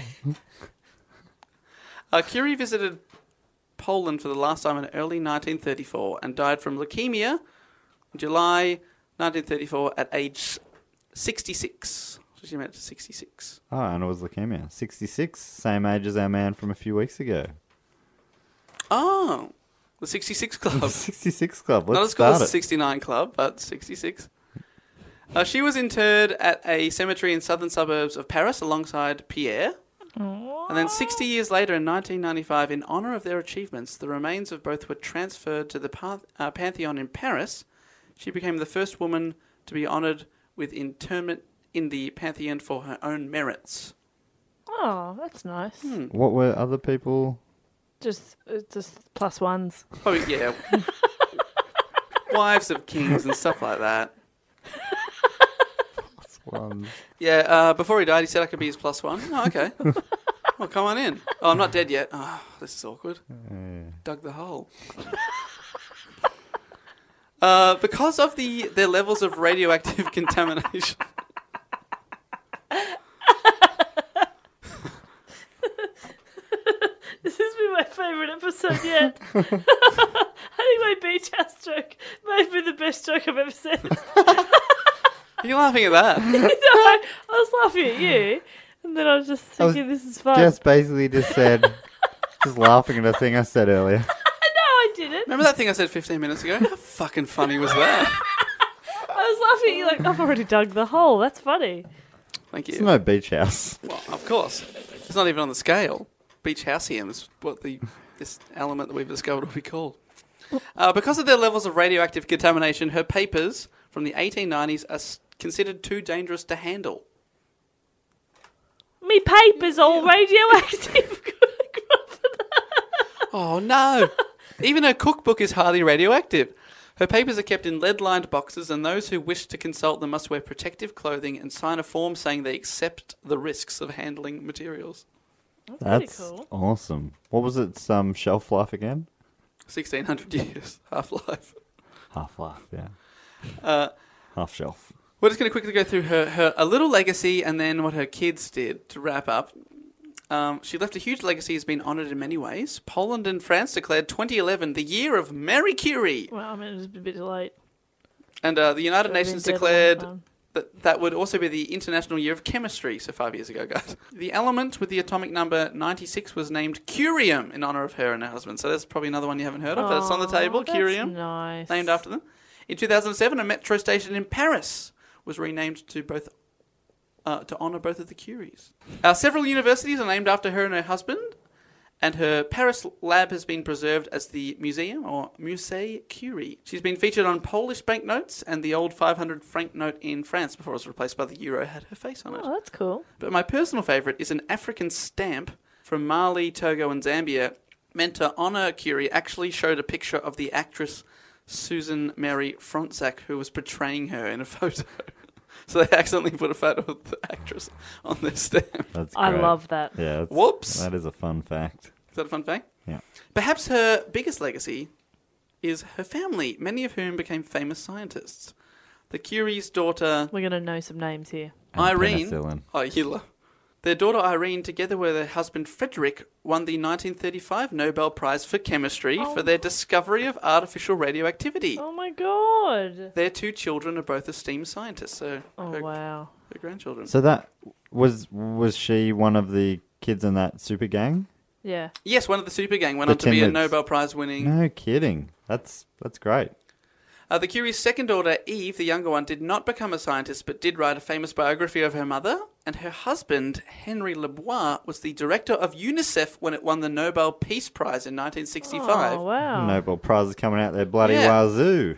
Uh, Curie visited Poland for the last time in early nineteen thirty-four and died from leukemia in July nineteen thirty-four at age sixty-six. So she made it to sixty-six. Oh, and it was leukemia. sixty-six, same age as our man from a few weeks ago. Oh, the sixty-six Club. sixty-six Club. Let's Not as cool start as the it. sixty-nine Club, but sixty-six. Uh, she was interred at a cemetery in southern suburbs of Paris alongside Pierre. And then sixty years later, in nineteen ninety-five, in honour of their achievements, the remains of both were transferred to the Pan- uh, Pantheon in Paris. She became the first woman to be honoured with interment in the Pantheon for her own merits. Oh, that's nice. Hmm. What were other people? Just, it's just plus ones. Oh, yeah. Wives of kings and stuff like that. Ones. Yeah, uh, before he died, he said I could be his plus one. Oh, okay. Well, come on in. Oh, I'm not dead yet. Oh, this is awkward. Dug the hole. Uh, because of the their levels of radioactive contamination. This has been my favourite episode yet. I think my beach house joke may have been the best joke I've ever said. Are you laughing at that? No, I was laughing at you, and then I was just I was thinking, this is fun. Jess basically just said, just laughing at a thing I said earlier. No, I didn't. Remember that thing I said fifteen minutes ago? How fucking funny was that? I was laughing at you like, I've already dug the hole. That's funny. Thank It's you. no beach house. Well, of course. It's not even on the scale. Beach houseium is what the this element that we've discovered will be called. Uh, because of their levels of radioactive contamination, her papers from the eighteen nineties are s- considered too dangerous to handle. Me paper's all radioactive. Oh, no. Even her cookbook is highly radioactive. Her papers are kept in lead-lined boxes, and those who wish to consult them must wear protective clothing and sign a form saying they accept the risks of handling materials. That's cool. awesome. What was its um, shelf life again? sixteen hundred years, half-life. Half life, yeah. Uh, Half shelf. We're just going to quickly go through her, her a little legacy and then what her kids did to wrap up. Um, she left a huge legacy, has been honoured in many ways. Poland and France declared twenty eleven the year of Marie Curie. Well, I mean, it was a bit late. And uh, the United Could've Nations been dead a long declared time. that that would also be the International Year of Chemistry, so five years ago, guys. The element with the atomic number ninety-six was named curium in honour of her and her husband. So that's probably another one you haven't heard of. That's on the Aw, table, that's curium, nice. named after them. In two thousand seven, a metro station in Paris was renamed to both uh, to honour both of the Curies. Uh, several universities are named after her and her husband, And her Paris lab has been preserved as the museum, or Musée Curie. She's been featured on Polish banknotes, and the old five hundred franc note in France before it was replaced by the euro had her face on it. Oh, that's cool. But my personal favourite is an African stamp from Mali, Togo and Zambia, meant to honour Curie. Actually showed a picture of the actress Susan Mary Fronsac, who was portraying her in a photo. So they accidentally put a photo of the actress on their stamp. That's I great. love that. Yeah. That's, Whoops. That is a fun fact. Is that a fun fact? Yeah. Perhaps her biggest legacy is her family, many of whom became famous scientists. The Curie's daughter, We're going to know some names here. And Irene. penicillin. Oh, you love. Their daughter Irene, together with their husband Frederick, won the nineteen thirty-five Nobel Prize for Chemistry Oh. for their discovery of artificial radioactivity. Oh my god. Their two children are both esteemed scientists, so Oh her, wow. her grandchildren. So that was was she one of the kids in that super gang? Yeah. Yes, one of the super gang went The on to be a Tin Lips. Nobel Prize winning. No kidding. That's that's great. Uh, the Curie's second daughter, Eve, the younger one, did not become a scientist, but did write a famous biography of her mother. And her husband, Henry Lebois, was the director of UNICEF when it won the Nobel Peace Prize in nineteen sixty-five. Oh wow. Nobel Prize is coming out there bloody Yeah. wazoo.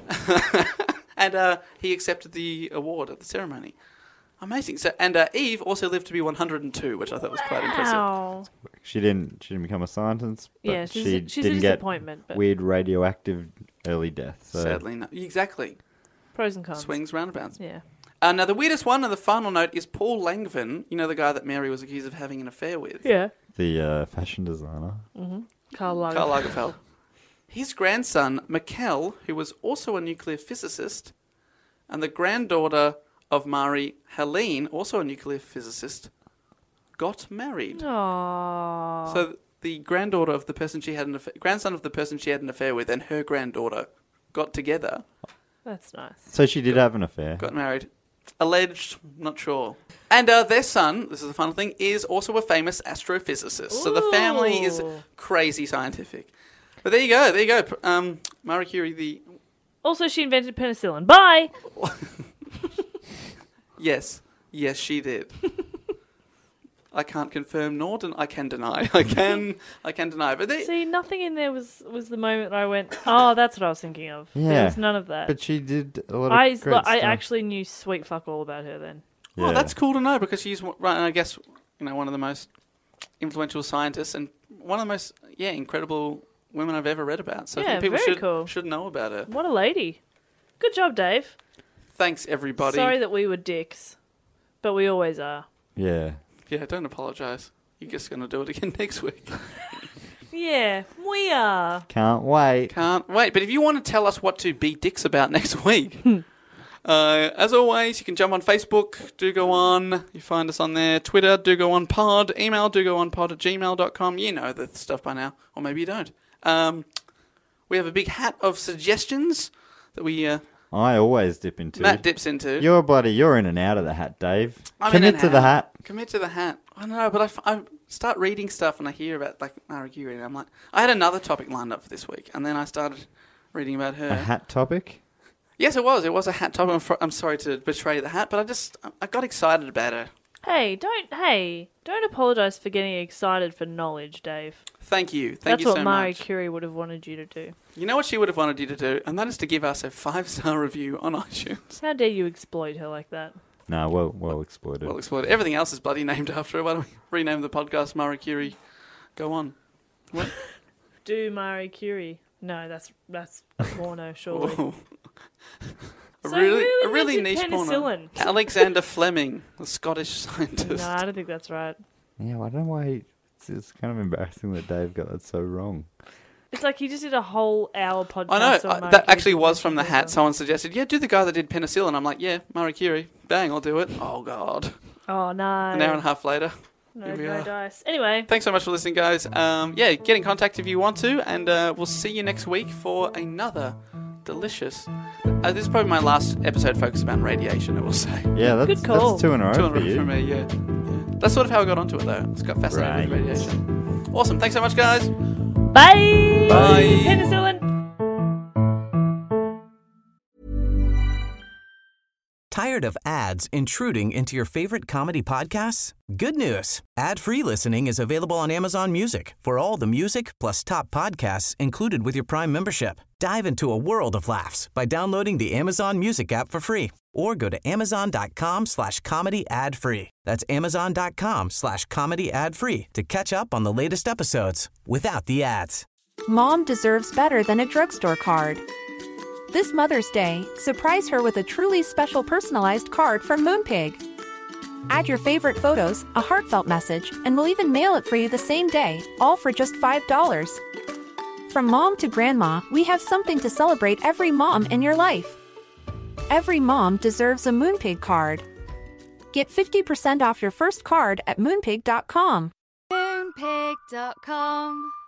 And uh, he accepted the award at the ceremony. Amazing. So, and uh, Eve also lived to be one hundred and two, which I thought was quite impressive. Wow. She didn't she didn't become a scientist, but Yeah, she's she a- she's a didn't get disappointment, but- weird radioactive early death. So. Sadly, no. Exactly. Pros and cons. Swings, roundabouts. Yeah. Uh, now, the weirdest one, and the final note, is Paul Langevin. You know, the guy that Mary was accused of having an affair with. Yeah. The uh, fashion designer. Karl Lagerfeld. Karl Lagerfeld. His grandson, Mikkel, who was also a nuclear physicist, and the granddaughter of Marie, Helene, also a nuclear physicist, got married. Aww. So the granddaughter of the person she had an affair, grandson of the person she had an affair with, and her granddaughter got together, That's nice. So she did have an affair. got married. Alleged, not sure. And uh, their son, this is the final thing, is also a famous astrophysicist. So the family is Ooh. crazy scientific. But there you go, there you go. Um, Marie Curie, the Also, she invented penicillin. Bye. yes, yes, she did. I can't confirm nor den- I can deny. I can, I can deny. But they, See, nothing in there was was the moment I went, oh, that's what I was thinking of. There Yeah. was none of that. But she did a lot of I, great I stuff. actually knew sweet fuck all about her then. Yeah. oh, that's cool to know because she's one- right. And I guess you know one of the most influential scientists and one of the most yeah incredible women I've ever read about. So I Yeah, think people very should cool. should know about her. What a lady. Good job, Dave. Thanks everybody. Sorry that we were dicks, but we always are. Yeah. Yeah, don't apologise. You're just going to do it again next week. Yeah, we are. Can't wait. Can't wait. But if you want to tell us what to be dicks about next week, uh, as always, you can jump on Facebook, do go on. You find us on there. Twitter, do go on pod. Email, do go on pod at gmail dot com. You know the stuff by now, or maybe you don't. Um, we have a big hat of suggestions that we uh, I always dip into. Matt dips into. You're bloody. You're in and out of the hat, Dave. I'm in Commit and to the out. hat. Commit to the hat. I don't know, but I, f- I start reading stuff and I hear about like Marie Curie, and I'm like, I had another topic lined up for this week, and then I started reading about her. A hat topic. Yes, it was. It was a hat topic. I'm, fr- I'm sorry to betray the hat, but I just I got excited about her. Hey, don't hey, don't apologise for getting excited for knowledge, Dave. Thank you. Thank That's you what so Marie much. Curie would have wanted you to do. You know what she would have wanted you to do, and that is to give us a five star review on iTunes. How dare you exploit her like that? No, well, well exploited. Well exploited. Everything else is bloody named after her. Why don't we rename the podcast Marie Curie? Go on. What? Do Marie Curie? No, that's that's porno, surely. Whoa. A So really, who a really niche invented porno. penicillin? Alexander Fleming, the Scottish scientist. No, I don't think that's right. Yeah, well, I don't know why. He, it's, it's kind of embarrassing that Dave got that so wrong. It's like he just did a whole hour podcast. I know. on I, Marie that Curie actually was from the hat. penicillin. Someone suggested, yeah, do the guy that did penicillin. I'm like, yeah, Marie Curie. Bang, I'll do it. Oh, God. Oh no. An hour and a half later. No, Here we no are. dice. Anyway, Thanks so much for listening, guys. Um, yeah, get in contact if you want to, and uh, we'll see you next week for another delicious. Uh, this is probably my last episode focused about radiation, I will say. Yeah, that's, Good call. that's two in a row Two in a for row you. for me, yeah. yeah. That's sort of how I got onto it, though. It's got fascinated with Right. radiation. Awesome. Thanks so much, guys. bye. Bye. Penicillin. Tired of ads intruding into your favorite comedy podcasts? Good news. Ad-free listening is available on Amazon Music for all the music plus top podcasts included with your Prime membership. Dive into a world of laughs by downloading the Amazon Music app for free or go to amazon.com slash comedy ad free. That's amazon.com slash comedy ad free to catch up on the latest episodes without the ads. Mom deserves better than a drugstore card. This Mother's Day, surprise her with a truly special personalized card from Moonpig. Add your favorite photos, a heartfelt message, and we'll even mail it for you the same day, all for just five dollars. From mom to grandma, we have something to celebrate every mom in your life. Every mom deserves a Moonpig card. Get fifty percent off your first card at moonpig dot com. Moonpig dot com